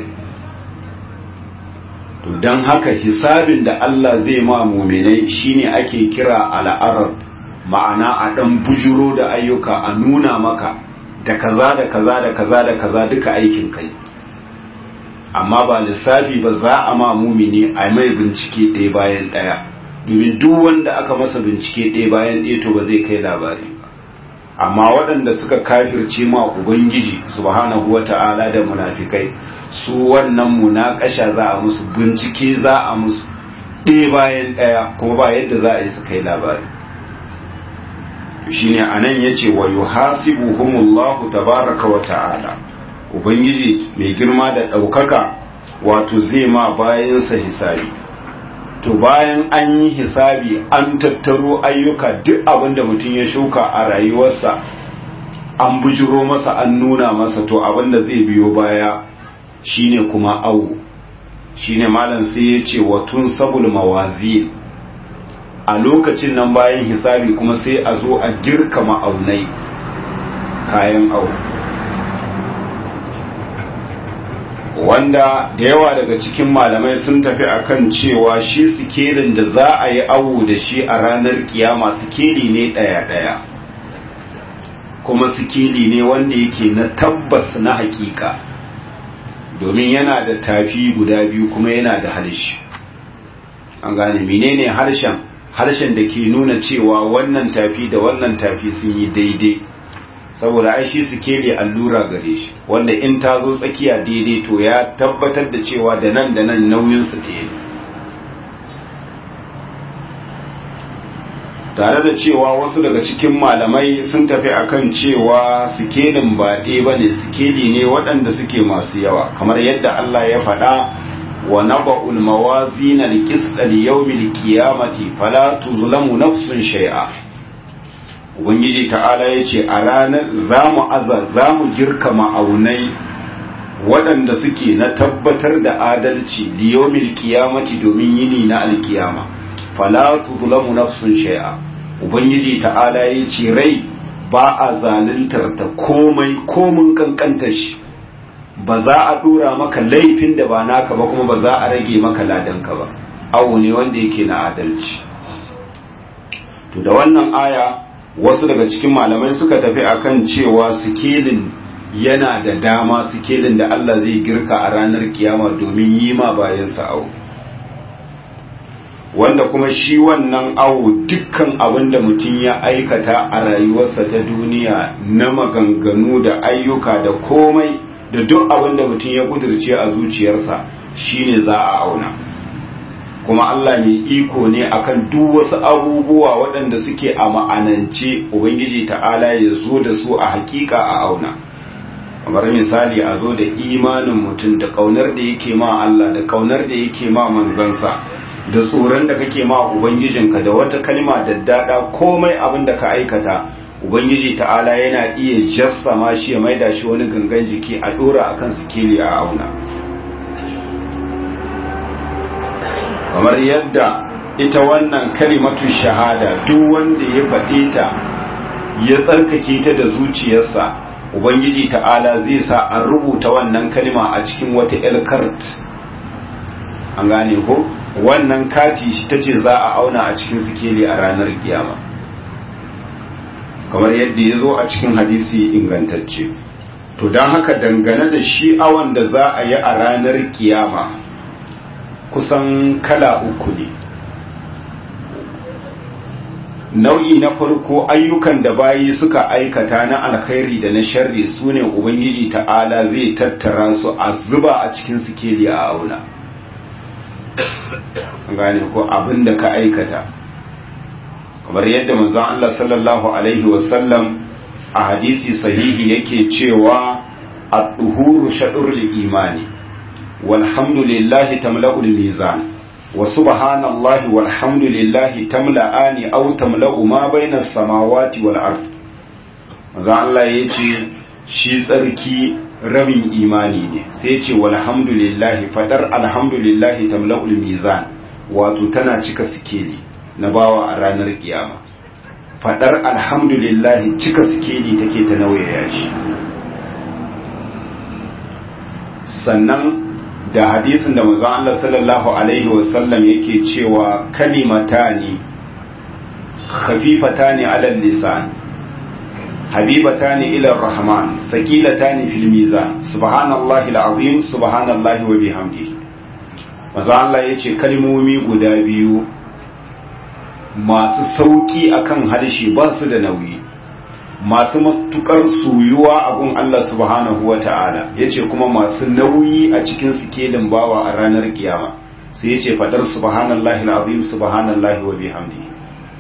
to dan haka hisabin da Allah zai ma mu'minai shine ake kira al-arad ma'ana a dan bujuro da ayyuka a nuna maka da kaza da kaza da kaza da kaza duka aikin kai amma ba lissafi ba za a ma mu'mini a mai bincike ɗaya bayan ɗaya domin duk wanda aka masa bincike ɗaya bayan ɗaya to ba zai kai labari amma waɗanda suka kafirce ma ubangiji subhanahu wata'ala da munafikai su wannan munakasha za a musu bincike za a musu ɗaya bayan ɗaya kuma ba yadda za a yi su kai labari shine anan yace wa yuhasibuhumullahu tabaraka wa ta'ala ubangiji mai girma da ɗaukaka wato zai ma bayansa hisabi to bayan an yi hisabi an tattaro ayyuka duk abin da mutum ya shuka a rayuwarsa an bujiro masa an nuna masa to abin da zai biyo baya shine kuma awu shine malam sai ya ce watun sabul mawazi a lokacin nan bayan hisabi kuma sai a zo a girka ma'aunai kayan awu wanda da yawa daga cikin malamai sun tafi akan cewa shi sikelin da za a yi awo da shi a ranar kiyama sikeli ne ɗaya-ɗaya kuma sikeli ne wanda yake na tabbas na hakika domin yana da tafi guda biyu kuma yana da harshe an gane menene harshen harshen da ke nuna cewa wannan tafi da wannan tafi sun yi daidai saboda ai shi sikeli allura gare shi wanda in ta zo tsakiya daidai to ya tabbatar da cewa da nan da nan nauyin su ɗaya ne tare da cewa wasu daga cikin malamai sun tafi akan cewa sikelin ba ɗaya bane sikeli ne waɗanda suke masu yawa kamar yadda Allah ya faɗa wa naba'ul mawazin al-qist li-yawmil qiyamati fala tuzlamu nafsun shay'a ubangiji ta'ala ya ce a ranar za mu aza za mu girka ma'aunai waɗanda suke na tabbatar da adalci liyomil kiyamati domin yini na alkiyama fala tuzlamu nafsun shay'a ubangiji ta'ala ya ce rai ba a zaluntar ta komai komun kankantar shi ba za a dora maka laifin da ba naka ba kuma ba za a rage maka ladanka ba awo ne wanda yake na adalci to da wannan aya wasu daga cikin malamai suka tafi akan cewa sikelin yana da dama sikelin da Allah zai girka a ranar kiyama domin yi ma bayan sa'au wanda kuma shi wannan awo dukkan abin da mutum ya aikata a rayuwarsa ta duniya na maganganu da ayyuka da komai da duk abin da mutum ya kudirce a zuciyarsa shine za a auna. kuma Allah mai iko ne akan duk wasu abubuwa waɗanda suke a ma'anance ubangiji ta'ala ya zo da su a hakika a auna. kamar misali a zo da imanin mutum da kaunar da yake ma Allah da kaunar da yake ma manzansa da tsoron da kake ma ubangijinka da wata kalma daddada komai abin da ka aikata ubangiji ta'ala yana iya jassama shi ya maida shi wani gangan jiki a dora akan sikeli a auna. kamar yadda ita wannan kalimatu shahada duk wanda ya faɗe ta ya tsarkake ta da zuciyarsa ubangiji ta'ala zai sa a rubuta wannan kalma a cikin wata elkart an gane ko wannan kati shi tace za a auna a cikin sikeli a ranar kiyama kamar yadda ya zo a cikin hadisi ingantacce. to don haka dangane da shi awon da za a yi a ranar kiyama kusan kala uku ne. nau'i na farko ayyukan da bayi suka aikata na alkhairi da na sharri su ne ubangiji ta'ala zai tattara su a zuba a cikin sikeli a auna. gane ko abin da ka aikata kamar yadda manzon Allah sallallahu alaihi wasallam a hadisi sahihi yake cewa at-tuhuru shadrul imani walhamdulillahi tamla'ul mizan wa subhanallahi walhamdulillahi tamla'ani aw tamla'u ma bainas samawati wal ard. manzon Allah yace shi tsarki rabin imani ne sai yace walhamdulillahi fadar alhamdulillahi tamla'ul mizan wato tana cika sikeli na bawa a ranar kiyama. fadar alhamdulillah cika sikeli take ta nauyaya shi. sannan da hadisin da manzon Allah sallallahu alaihi wasallam yake cewa kalimatani khafifatani ala lisan habibatani ila rahman saqilatani fil mizan subhanallahi alazim subhanallahi wa bihamdihi. manzon Allah yace kalmomi guda biyu masu sauki akan harshe ba su da nauyi masu matukar soyuwa a gun Allah subhanahu wata'ala yace kuma masu nauyi a cikin sikelin bawa a ranar kiyama sai yace fadar subhanallahi alazim subhanallahi wa bihamdihi.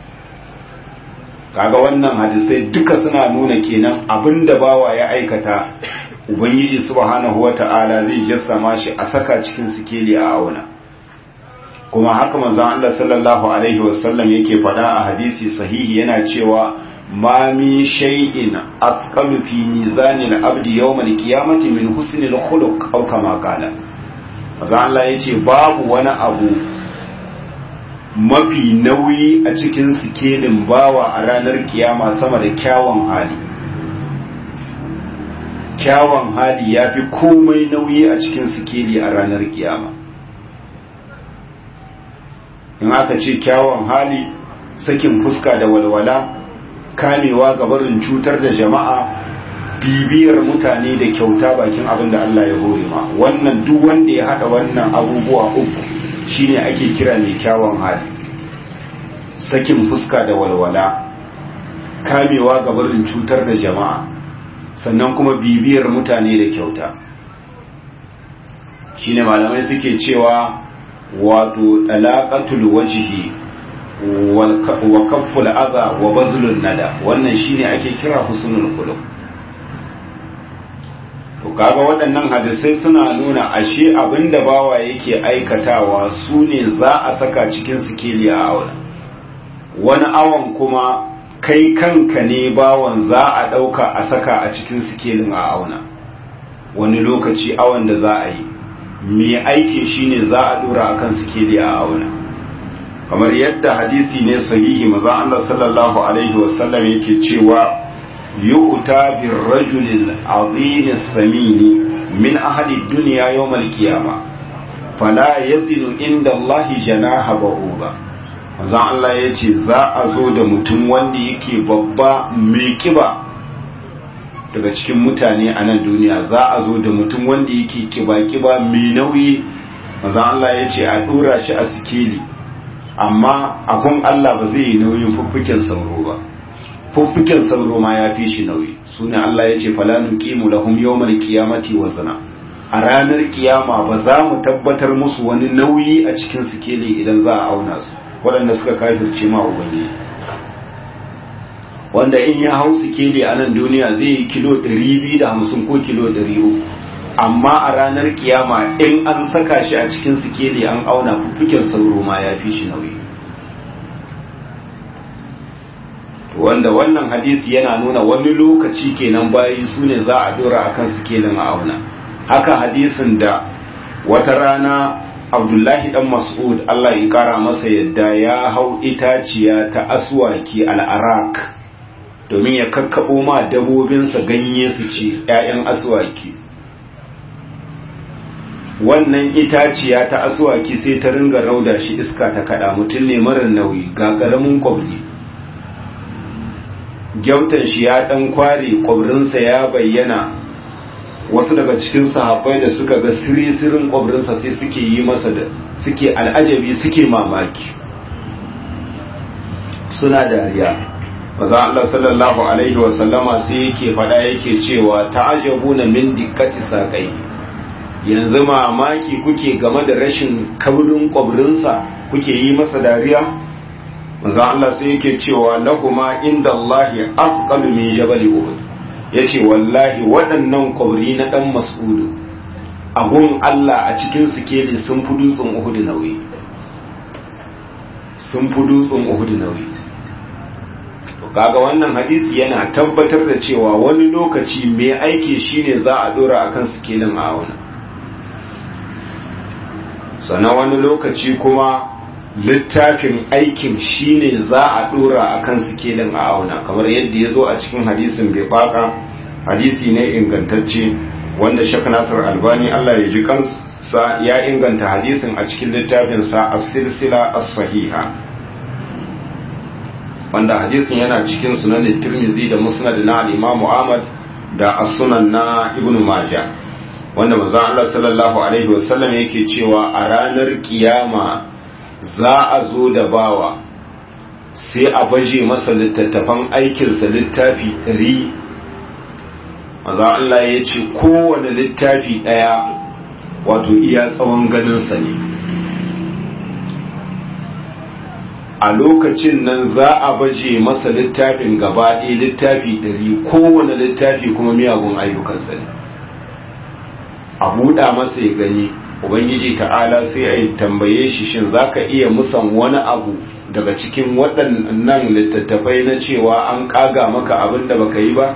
kaga wannan hadisai duka suna nuna kenan abinda bawa ya aikata ubangiji subhanahu wata'ala zai jassama shi a saka cikin sikeli a auna. kuma haka manzon Allah sallallahu alaihi wasallam yake faɗa a hadisi sahihi yana cewa ma min shay'in athqalu fi mizanil abdi yawmal qiyamati min husnil khuluq aw kama qala. manzon Allah yace babu wani abu mafi nauyi a cikin sikelin bawa a ranar kiyama sama da kyawun hali. kyawun hali yafi komai nauyi a cikin sikeli a ranar kiyama. in aka ce kyawun hali sakin fuska da walwala kamewa ga barin cutar da jama'a bibiyar mutane da kyauta bakin abin da Allah ya hore ma wannan duk wanda ya hada wannan abubuwa uku shine ake kira mai kyawun hali. sakin fuska da walwala kamewa ga barin cutar da jama'a sannan kuma bibiyar mutane da kyauta shine malamai suke cewa wato talaqatul wajhi wa kafful adha wa bazlun nada wannan shine ake kira husnul khuluq. to kaga waɗannan hadisai suna nuna ashe abinda bawa yake aikatawa sune za a saka cikin sikeli a auna. wani awon kuma kai kanka ne bawan za a ɗauka a saka a cikin sikelin a auna. wani lokaci awon da za a yi mai aikin shine za a dora akan sikeli a auna. kamar yadda hadisi ne sahihi maza Allah sallallahu alaihi wasallam yake cewa yu'ta bir rajulil azim as-samin min ahli dunya yawm al-qiyamah fala yazinu inda Allah janaha ba'uda. maza Allah yace za a zo da mutum wanda yake babba mai kiba daga cikin mutane a nan duniya za a zo da mutum wanda yake kiba-kiba mai nauyi. maza Allah ya ce a dora shi a sikeli amma akun Allah ba zai yi nauyin fuffuken sauro ba, fuffuken sauro ma ya fi shi nauyi. Su ne Allah ya ce fala nuqimu lahum yawmal qiyamati wazna, a ranar kiyama ba za mu tabbatar musu wani nauyi a cikin sikeli idan za a auna su, waɗanda suka kafirce ma ubangiji. Wanda in ya hau sikeli a nan duniya zai yi kilo ɗari biyu da hamsin ko kilo ɗari uku, amma a ranar kiyama in an saka shi a cikin sikeli an auna fuffuken sauro ma ya fi shi nauyi. Wanda wannan hadisi yana nuna wani lokaci kenan bayi su ne za a dora akan sikelin a auna. Haka hadisin da wata rana Abdullahi dan Mas'ud Allah ya kara masa yadda ya hau itaciya ta aswaki al'arak domin ya kakkabo ma dabobinsa ganye su ci ƴaƴan aswaki. Wannan itaciya ta aswaki sai ta ringa rauda shi, iska ta kada, mutum ne marar nauyi ga karamin kwabri, gyautan shi ya dan kware, kwabrinsa ya bayyana. Wasu daga cikin sahabbai da suka ga sirisirin kwabrinsa sai suke yi masa da suke al'ajabi, suke mamaki, suna dariya. Maza Allah sallallahu alaihi wasallama sai yake fada yake cewa ta'ajabuna min dikkati saqai, yanzu mamaki kuke game da rashin kaurin kwabrinsa kuke yi masa dariya. Maza Allah sai yake cewa lahuma inda Allahi asqalu min jabal Uhud, yace wallahi waɗannan kwabri na dan Mas'udu a gun Allah a cikin sikeli sun fi dutsen Uhud nauyi, sun fi dutsen Uhud nauyi. To kaga wannan hadisi yana tabbatar da cewa wani lokaci mai aiki shine za a dora akan sikelin a auna, sannan wani lokaci kuma littafin aikin shine za a dora akan sikelin a auna, kamar yadda ya zo a cikin hadisin bai baka, hadisi ne ingantacce wanda Sheikh Nasir Albani Allah ya ji kansa ya inganta hadisin a cikin littafin sa as-silsila as-sahiha, wanda hadisin yana cikin sunan Tirmidhi da Musnad na al-Imam Ahmad da as-Sunan na Ibn Majah, wanda manzon Allah sallallahu alaihi wasallam yake cewa a ranar kiyama za a zo da bawa sai a baje masa littattafan aikinsa littafi ɗari. Maza Allah ya ce kowane littafi ɗaya wato iya tsawon ganinsa ne. A lokacin nan za a baje masa littafin gaba ɗaya littafi ɗari, kowane littafi kuma miyagun ayyukansa ne. A buɗa masa ya gani, Ubangiji ta'ala sai ya tambaye shi shin zaka iya musan wani abu daga cikin waɗannan littattafai na cewa an ƙaga maka abin da baka yi ba?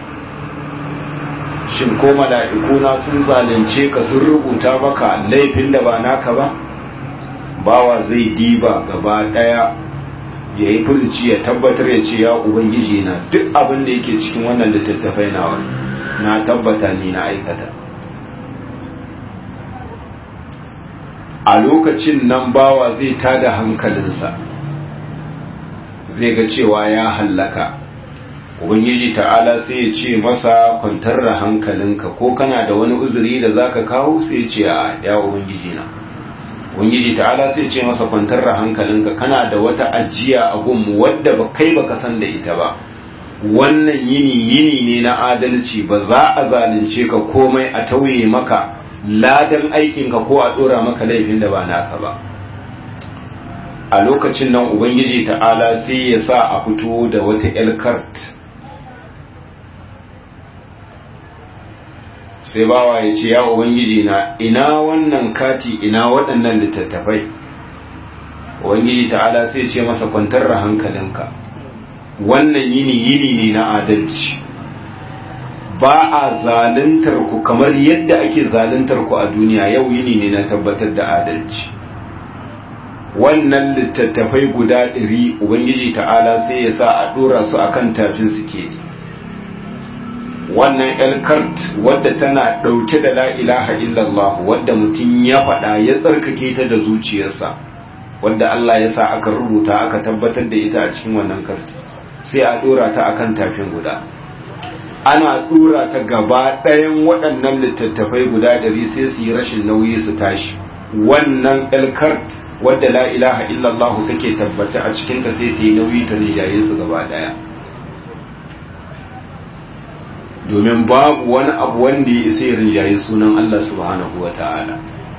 Shin ko mala'ikuna sun zalunce ka sun rubuta maka laifin da ba naka ba? Bawa zai diba gaba ɗaya ya yi furci ya tabbatar ya ce ya Ubangiji na duk abin da yake cikin wannan littattafai na wani na tabbata ni na aikata. A lokacin nan bawa zai tada hankalinsa, zai ga cewa ya hallaka. Ubangiji ta'ala sai ya ce masa kwantar da hankalinka, ko kana da wani uzuri da zaka kawo? Sai ya ce a ya Ubangiji na. Ubangiji ta'ala sai ya ce masa kwantar da hankalinka, kana da wata ajiya a gunmu wadda ba kai baka san da ita ba. Wannan yini yini ne na adalci, ba za a zalunce ka komai a tauye maka ladan aikinka ko a dora maka laifin da ba naka ba. A lokacin nan Ubangiji ta'ala sai ya sa a fito da wata elkart, sai bawa ya ce ya Ubangiji na ina wannan kati, ina waɗannan littattafai. Ubangiji ta'ala sai ce masa kwantar da hankalinka, wannan yini yini ne na adalci, ba a zaluntar ku kamar yadda ake zaluntar ku a duniya. Yau yini ne na tabbatar da adalci. Wannan littattafai guda ɗari Ubangiji ta'ala sai ya sa a ɗora su akan tafin sikeli. Wannan elkart wadda tana ɗauke da la ilaha illallah, wadda mutum ya faɗa ya tsarkake ta da zuciyarsa, wadda Allah ya sa aka rubuta aka tabbatar da ita a cikin wannan karti, sai a ɗora ta akan tafin guda. Ana dura ta gaba ɗayan waɗannan littattafai guda ɗari sai su yi rashin nauyi su tashi. Wannan elkart wadda la ilaha illallah take tabbata a cikinta sai ta yi nauyi ta rijaye su gaba daya domin babu wani abu wanda ya isa rinjaye sunan Allah subhanahu wa ta'ala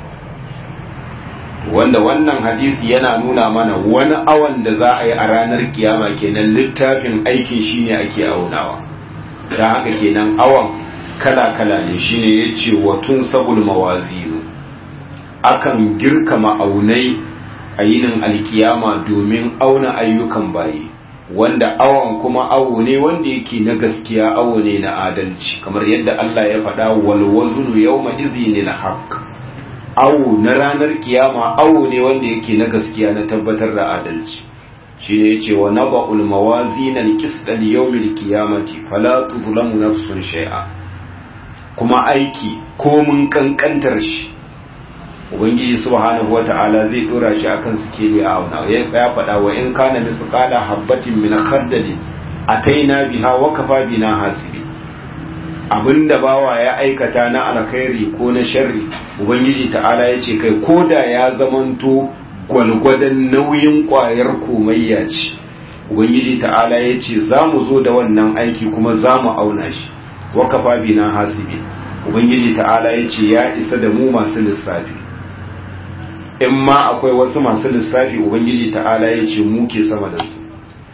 wanda wannan hadisi yana nuna mana wani awan da za a yi a ranar kiyama kenan littafin aikin shine ake aunawa da haka kenan awan kala-kala ne shine ya ce watun sabul mawazinu akan girka ma'aunai a yinin alkiyama domin auna ayyukan bayi wanda awon kuma awo ne wanda yake na gaskiya awo ne na adalci kamar yadda Allah ya faɗa wal waznu yawma idhinil haqq awo na ranar kiyama awo ne wanda yake na gaskiya na tabbatar da adalci shine yace wa naba'ul mawazin al-qist al-yawmil qiyamati fala tuzlamu nafsun shay'a kuma aiki ko mun kankantar shi ubangiji subhanahu wata'ala zai dora shi akan sikeli a auna ya faɗa wa in kana misqala habatin min khardalin ataina biha wa kafa bina hasibi abinda bawa ya aikata na alkhairi ko na sharri ubangiji ta'ala yace kai koda ya zamanto gwalgwadan nauyin kwayar komayya ce ubangiji ta'ala yace zamu zo da wannan aiki kuma zamu auna shi wa kafa bina hasibi ubangiji ta'ala yace ya isa da mu masu lissafi in ma akwai wasu masu lissafi ubangiji ta'ala ya ce muke sama da su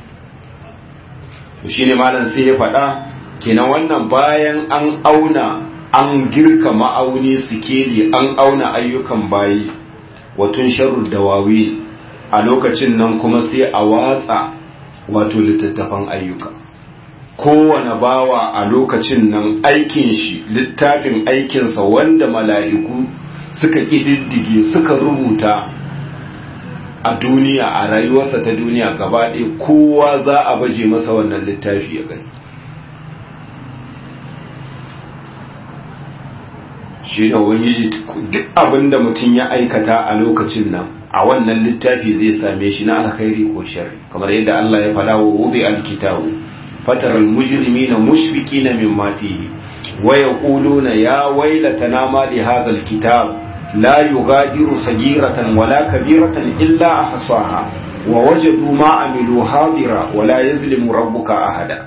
shi ne malam sai ya faɗa kenan wannan bayan an auna an girka ma'auni sikeli an auna ayyukan bayi watun sharru dawawi a lokacin nan kuma sai a watsa wato littattafan ayyuka kowane bawa a lokacin nan aikin shi littafin aikinsa wanda mala'iku suka ƙididdige suka rubuta a duniya a rayuwarsa ta duniya gaba ɗaya kowa za a baje masa wannan littafi ya gani shi da wani duk abinda mutum ya aikata a lokacin nan a wannan littafi zai same shi na alkhairi ko sharri kamar yadda Allah ya faɗa wa wudi alkitabu fataral mujrimina mushfiqina mimma fihi wa yaquluna ya waylatana ma li hadha alkitab لا يغادر صغيرة ولا كبيرة إلا أحصاها ووجدوا ما عملوا حاضرا ولا يظلم ربك أحدا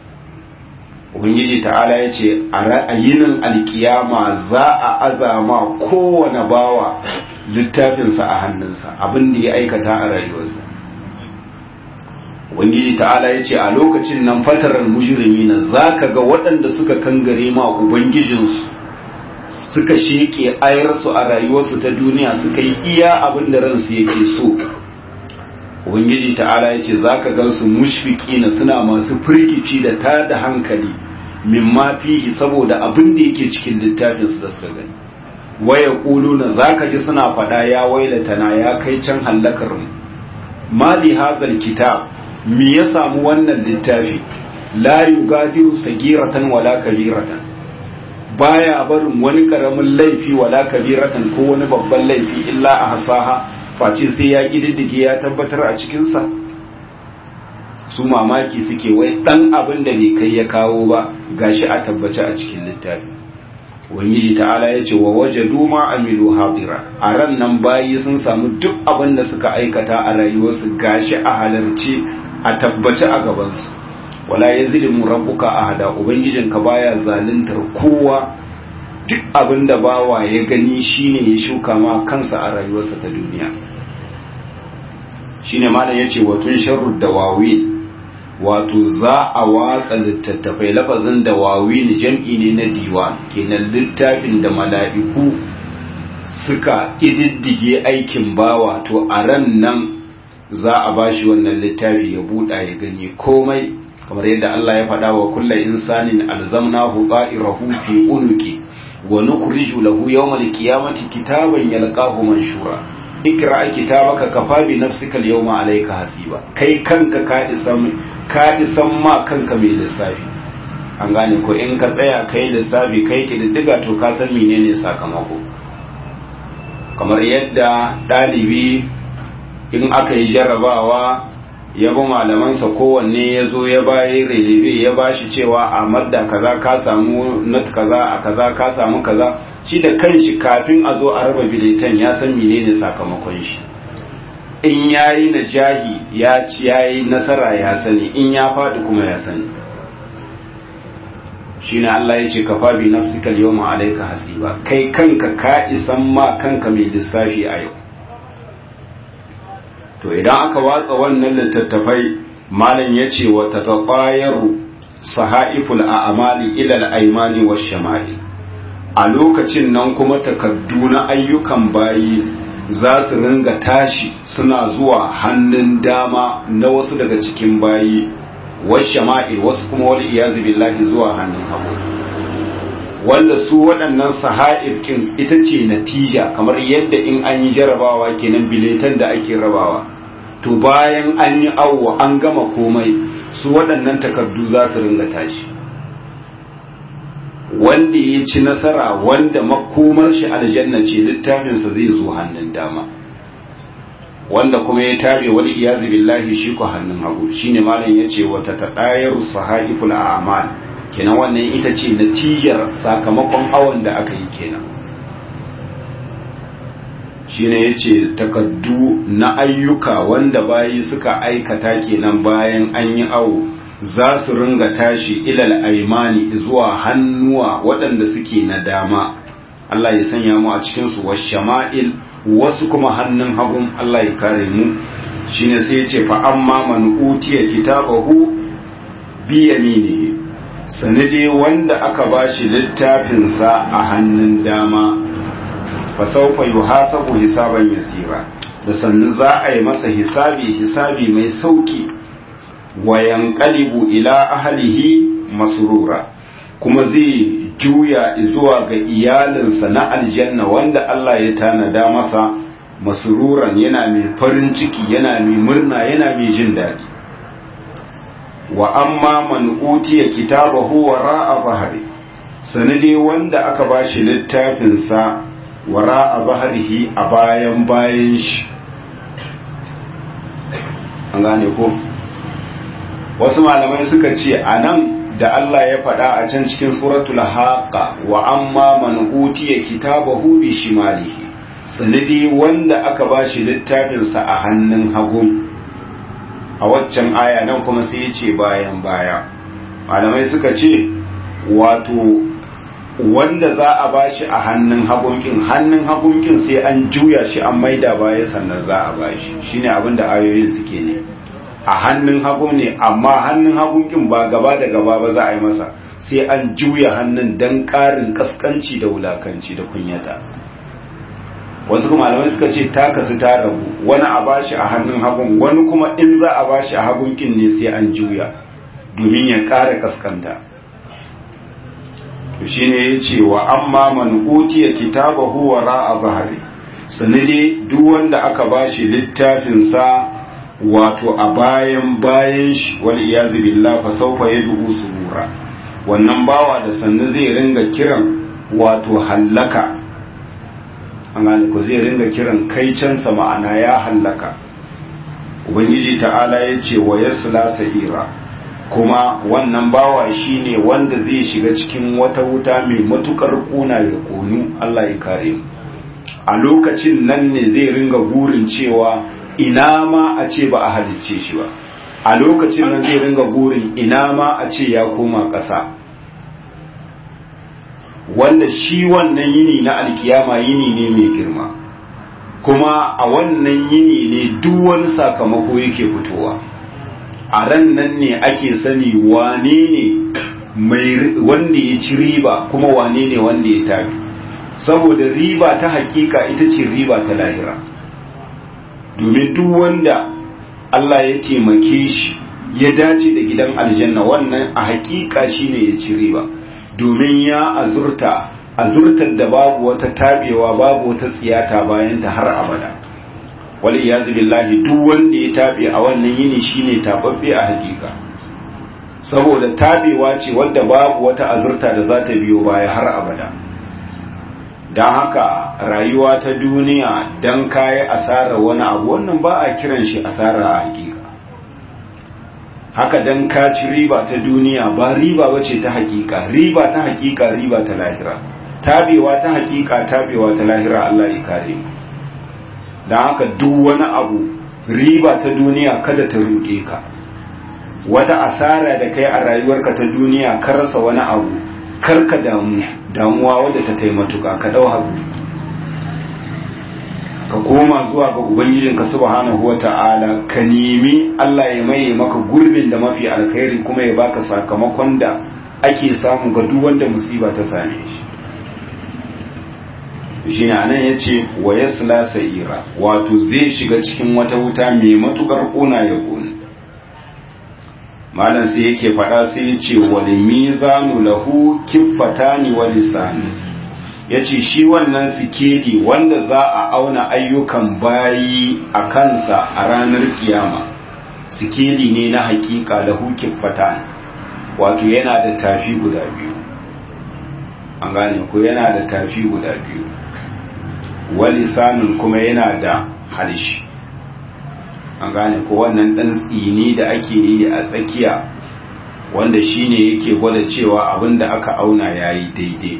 ubangiji ta'ala ya ce a ra'ayinin alkiyama za a azama kowane bawa littafinsa a hannunsa abin da ya aikata a rayuwarsa ubangiji ta'ala ya ce a lokacin nan fatarar mujrimina za ka ga waɗanda suka kangare ma ubangijinsu suka sheke ayarsu a rayuwarsu ta duniya suka yi iya abin da ransu yake so ubangiji ta'ala ya ce za ka gansu mushfiki na suna masu firgici da ta da hankali mimma fihi saboda abin da yake cikin littafinsu da suka gani waya kulu na za ka ji suna faɗa ya wailatana ya kai can hallakar mu mali hazal kitab me ya samu wannan littafi la yugadiru sagiratan wala kabiratan baya barin wani karamin laifi wala kabiratan ko wani babban laifi illa a hasaha face sai ya kididdige ya tabbatar a cikinsa su mamaki suke wai dan abin da bai kai ya kawo ba gashi a tabbace a cikin littafi ubangiji ta'ala ya ce wa wajadu ma amilu hadira a ran nan bayi sun samu duk abin da suka aikata a rayuwarsu gashi a halarci a tabbace a gabansu wala ya zilimu rabbuka ahada ubangijinka baya zaluntar kowa duk abinda bawa ya gani shine ya shuka ma kansa a rayuwarsa ta duniya shine malam yace watun sharrud dawawi wato za a watsa littattafai lafazin dawawi jam'i ne na diwan kenan littafin da mala'iku suka kididdige aikin bawa to a ran nan za a bashi wannan littafi ya buɗa ya gani komai kamar yadda Allah ya faɗa wa kullu insanin alzamnahu ta'irahu fi unuki wa nukhriju lahu yawmal qiyamati kitaban yalqahu manshura ikra kitabaka kafa bi nafsika al-yawma alayka hasiba kai kanka ka isan ka isan ma kanka mai lissafi an gane ko in ka tsaya kai lissafi kai kididdiga to ka san menene sakamako kamar yadda dalibi in aka yi jarabawa ya bi malamansa kowanne ya zo ya bayi releve ya bashi cewa a madda kaza ka samu not kaza a kaza ka samu kaza shi da kanshi kafin a zo a raba biletan ya san menene sakamakon shi in yayi najahi ya ci yayi nasara ya sani, in ya faɗi kuma ya sani. shine Allah ya ce kafa bi nafsika al-yawma alayka hasiba, kai kanka ka isan ma kanka mai lissafi a yau. to idan aka watsa wannan littattafai malam yace wa tataqayaru sahaiful a'mali ila al-aymani wash-shamali, a lokacin nan kuma takaddu na ayyukan bayi za su ringa tashi suna zuwa hannun dama na wasu daga cikin bayi, wash-shama'il wasu kuma wal iyazu billahi zuwa hannun hagu, wanda su waɗannan sahaif kin ita ce natija, kamar yadda in an yi jarabawa kenan biletan da ake rabawa, to bayan an yi awo an gama komai su waɗannan takardu za su ringa tashi. wanda ya ci nasara, wanda makomar shi aljanna ce, littafinsa zai zo hannun dama, wanda kuma ya tabe wal iyazu billahi shi ko hannun hagu. shine malam yace wata tadayaru sahaiful a'mal, kenan wannan ita ce natijar sakamakon awon da aka yi kenan. shine yace takaddu na ayyuka wanda bayi suka aikata kenan bayan an yi awo za su ringa tashi ilal aimani zuwa hannuwa waɗanda suke na dama, Allah ya sanya mu a cikinsu, wa shama'il wasu kuma hannun hagun, Allah ya kare mu. shine sai ya ce fa amma man utiya kitabahu bi yaminihi, sanade wanda aka bashi littafinsa a hannun dama, fa sawfa yuhasabu hisaban yasira, da sannu za a yi masa hisabi hisabi mai sauki, wa yanqalibu ila ahlihi masrura, kuma zai juya zuwa ga iyalinsa na aljanna wanda Allah ya tanada masa, masruran yana mai farin ciki, yana mai murna, yana mai jin daɗi. wa amma man utiya kitabahu wara'a zahri, sanade wanda aka bashi littafinsa wara'a zahrihi a bayan bayan shi, an gane ko? wasu malamai suka ce a nan da Allah ya faɗa a can cikin suratul haqa, wa amma man utiya kitabahu bi shimalihi, sanadi wanda aka bashi littafinsa a hannun hagu, a waccan aya nan kuma sai ya ce bayan baya. malamai suka ce wato wanda za a bashi a hannun hagunkin, hannun hagunkin sai an juya shi an maida baya sannan za a bashi, shine abinda ayoyin suke ne. a hannun hagu ne, amma hannun hagunkin ba gaba da gaba ba za a yi masa, sai an juya hannun don ƙarin kaskanci da wulakanci da kunyata. wasu kuma malamai suka ce ta kasu ta rabu, wani a bashi a hannun hagun, wani kuma in za a bashi a hagunkin ne sai an juya domin ya ƙara kaskanta. to shine ya ce wa amma man utiya kitabahu wara'a zahri, sanade duk wanda aka bashi littafinsa wato a bayan bayan shi, wal iyazu billah, fa sawfa yad'u subura, wannan bawa da sannu zai ringa kiran wato hallaka, an gane ko, zai ringa kiran kai can sa, ma'ana ya hallaka. ubangiji ta'ala ya ce wa yasla sa'ira, kuma wannan bawa shine wanda zai shiga cikin wata wuta mai matukar kuna ya konu, Allah ya kare mu. a lokacin nan ne zai ringa burin cewa ina ma a ce ba a halicce shi ba, a lokacin nan zai ringa burin ina ma a ce ya koma ƙasa, wanda shi wannan yini na alkiyama yini ne mai girma, kuma a wannan yini ne duk wani sakamako yake fitowa. a ran nan ne ake sani wane ne mai wanda ya ci riba kuma wane ne wanda ya tafi, saboda riba ta hakika ita ce riba ta lahira. domin duk wanda Allah ya taimake shi ya dace da gidan aljanna, wannan a hakika shine ya ci riba, domin ya azurta azurtar da babu wata tabewa, babu wata tsiyata bayan ta har abada. wal iyazu billahi, duk wanda ya tabe a wannan yini shine tababbe a hakika, saboda tabewa ce wanda babu wata azurta da za ta biyo baya har abada. don haka rayuwa ta duniya don kayi asara wani abu, wannan ba a kiran shi asara a hakika. haka don ka ci riba ta duniya ba riba bace ta hakika, riba ta hakika riba ta lahira, tabewa ta hakika tabewa ta lahira, Allah ya kare mu. don haka duk wani abu riba ta duniya kada ta ruɗe ka, wata asara da kai a rayuwarka ta duniya ka rasa wani abu karka damu damuwa wadda ta kai matuka, ka dau haƙuri ka koma zuwa ga ubangijinka subhanahu wata'ala, ka nemi Allah ya maye maka gurbin da mafi alkhairi kuma ya baka sakamakon da ake samu ga duk wanda musiba ta same shi. Shine anan yace wa yasla sa'ira, wato zai shiga cikin wata wuta mai matukar kuna ya kone. Malam sai yake faɗa sai yace wal mizanu lahu kiffatani wa lisani, yace shi wannan sikeli wanda za a auna ayyukan bayi a kansa a ranar kiyama, sikeli ne na hakika lahu kiffatani, wato yana da tafi guda biyu, an gane ko yana da tafi guda biyu, walisanin kuma yana da halishi, an gane ko wannan dan tsini da ake yi a tsakiya wanda shine yake gwada cewa abinda aka auna yayi daidai,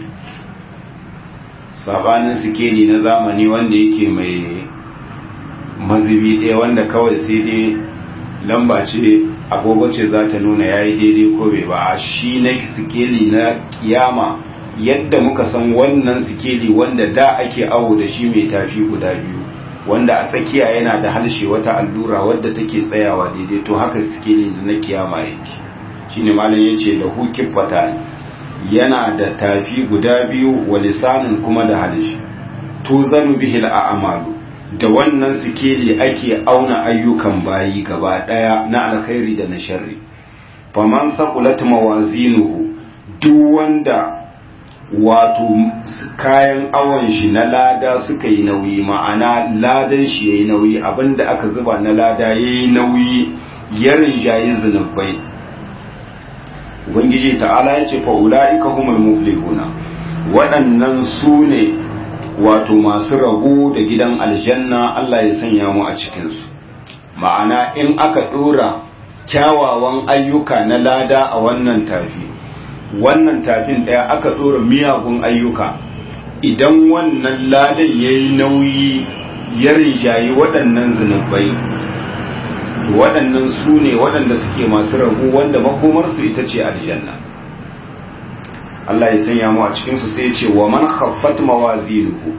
sabanin sikeli na zamani wanda yake mai mazubi ɗaya wanda kawai sai dai lamba ce agogo ce za ta nuna yayi daidai ko bai ba. Shi na sikeli na kiyama yadda muka san wannan sikeli wanda da ake awo da shi mai tafi guda biyu, wanda a tsakiya yana da halshe wata allura wadda take tsayawa daidai, to haka sikeli na kiyama yake. Shine malam yace da hukin fata yana da tafi guda biyu wa lisanin kuma da halshe, to zanu bihil a'malu, da wannan sikeli ake auna ayyukan bayi gaba daya na alkhairi da na sharri. Faman saqulat mawazinuhu, duk wanda wato kayan awon shi na lada suka yi nauyi, ma'ana ladan shi yayi nauyi, abinda aka zuba na lada yayi nauyi, ya rinjayi zunubai, ubangiji ta'ala yace fa ulaika humul muflihuna, waɗannan su ne wato masu rago da gidan aljanna, Allah ya sanya mu a cikinsu. Ma'ana in aka ɗora kyawawan ayyuka na lada a wannan tafi, wannan tafin ɗaya aka ɗora miyagun ayyuka, idan wannan ladan ya yi nauyi ya rinjayi waɗannan zunubai, waɗannan su ne waɗanda suke masu rago wanda makomarsu ita ce aljanna. Allah ya sanya mu a cikinsu sai ya ce wa man khaffat mawazinuhu,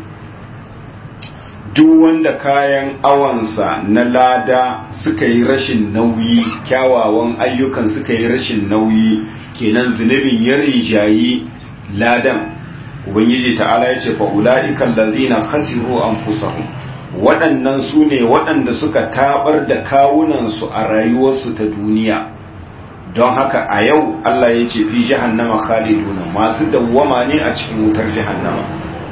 duk wanda kayan awansa na lada suka yi rashin nauyi, kyawawan ayyukan suka yi rashin nauyi, kenan zunubin ya rijayi ladan, ubangiji ta'ala ya ce fa ulaika allazina khasiru anfusahum, waɗannan su ne waɗanda suka tabar da kawunansu a rayuwarsu ta duniya. Don haka a yau Allah ya ce fi jahannama khaliduna, masu dawwama ne a cikin wutar jahannama.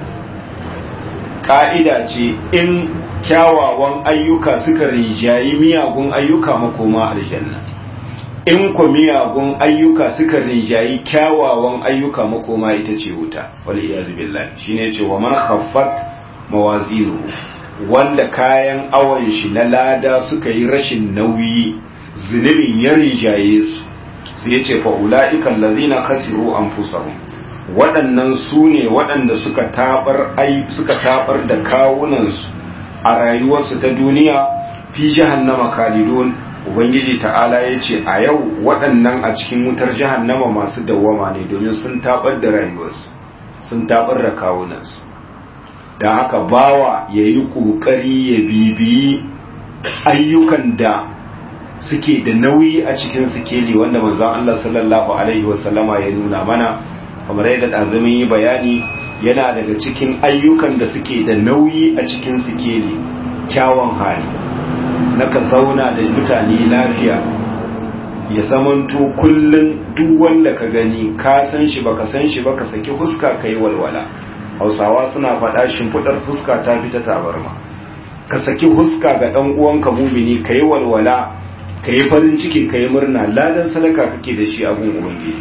Ka'ida ce in kyawawan ayyuka suka rijayi miyagun ayyuka makoma aljanna, in ku miyagun ayyuka suka rinjayi kyawawan ayyuka makoma ita ce wuta, wal iyazu billahi. Shine ce wa man khaffat mawazinu, wanda kayan awon shi na lada suka yi rashin nauyi, zunubin ya rinjaye su, sai ya ce fa ulaika allazina khasiru anfusahum, waɗannan su ne waɗanda suka tabar ai suka tabar da kawunansu a rayuwarsu ta duniya, fi jahannama khalidun. Ubangiji ta'ala ya ce a yau waɗannan a cikin wutar jahannama masu dawwama ne, domin sun tabar da rayuwarsu, sun tabar da kawunansu. Da haka bawa ya yi ƙoƙari ya bibiyi ayyukan da suke da nauyi a cikin sikeli, wanda manzon Allah sallallahu alaihi wasallama ya nuna mana, kamar yadda ɗazumin yi bayani, yana daga cikin ayyukan da suke da nauyi a cikin sikeli kyawun hali, na ka zauna da mutane lafiya, ya zamanto kullum duk wanda ka gani ka san shi baka san shi baka saki fuska ka yi walwala. Hausawa suna faɗa shimfiɗar fuska ta fi ta tabarma, ka saki fuska ga ɗan uwanka mumini, ka yi walwala, ka yi farin ciki, ka yi murna, ladan sadaka kake da shi abun ubangiji.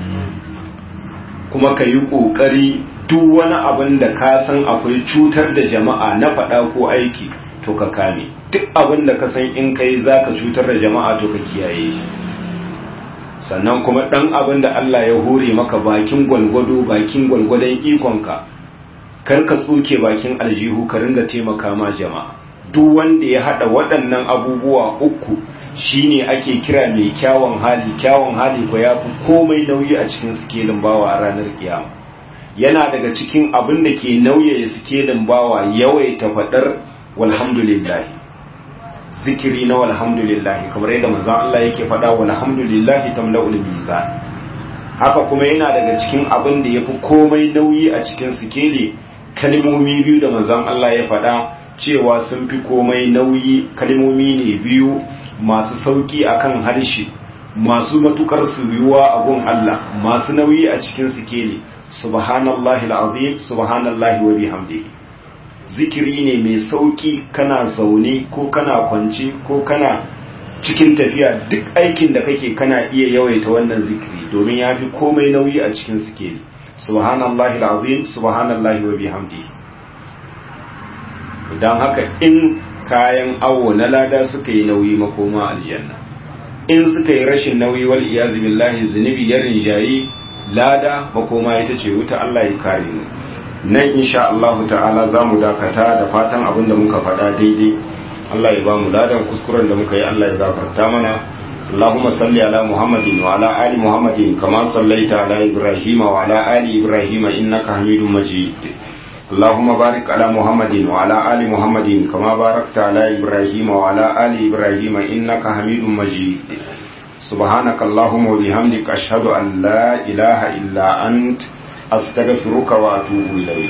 Kuma ka yi ƙoƙari duk wani abin da ka san akwai cutar da jama'a na faɗa ko aiki, to ka kame. Duk abin da ka san in kai za ka cutar da jama'a, to ka kiyaye shi. Sannan kuma ɗan abin da Allah ya hore maka bakin gwalgwado, bakin gwalgwadon ikonka, kar ka tsuke bakin aljihu ka ringa taimaka ma jama'a. duk wanda ya hada waɗannan abubuwa uku shine ake kira mai kyawun hali. Kyawun hali ko yafi komai nauyi a cikin sikelin bawa a ranar kiyama. Yana daga cikin abin da ke nauye sikelin bawa yawaita fadar walhamdulillah, zikiri na walhamdulillah, kamar yadda manzon Allah yake fada walhamdulillah tamla'ul mizan. Haka kuma yana daga cikin abin da yafi komai nauyi a cikin sikeli kalmomi biyu da manzon Allah ya fada cewa sun fi komai nauyi. Kalmomi ne biyu masu sauki akan harshe, masu matukar suyuwa a gun Allah, masu nauyi a cikin sikeli. Subhanallahi alazim, subhanallahi wa bihamdihi. Zikiri ne mai sauki, kana zaune ko kana kwance ko kana cikin tafiya, duk aikin da kake kana iya yawaita wannan zikiri domin ya fi komai nauyi a cikin sikeli. Subhanallahi alazim, subhanallahi wa bihamdihi. Don haka in kayan awo na lada suka yi nauyi makoma aljanna, in suka yi rashin nauyi wal iyazu billahi zunubi ya rinjayi lada makoma ita ce wuta. Allah ya kare mu. Nan insha Allah ta'ala za mu dakata da fatan abin da muka faɗa daidai Allah ya ba mu ladan, kuskuren da muka yi Allah ya gafarta mana. Allahumma salli ala Muhammadin wa ala ali Muhammadin kama sallaita ala Ibrahim wa ala ali Ibrahim innaka Hamidum Majid. Allahumma barik ala Muhammadin wa ala ali Muhammadin kama barakta ala Ibrahim wa ala ali Ibrahim innaka Hamidum Majid. سبحانك اللهم وبحمدك أشهد أن لا إله إلا أنت أستغفرك وأتوب إليك.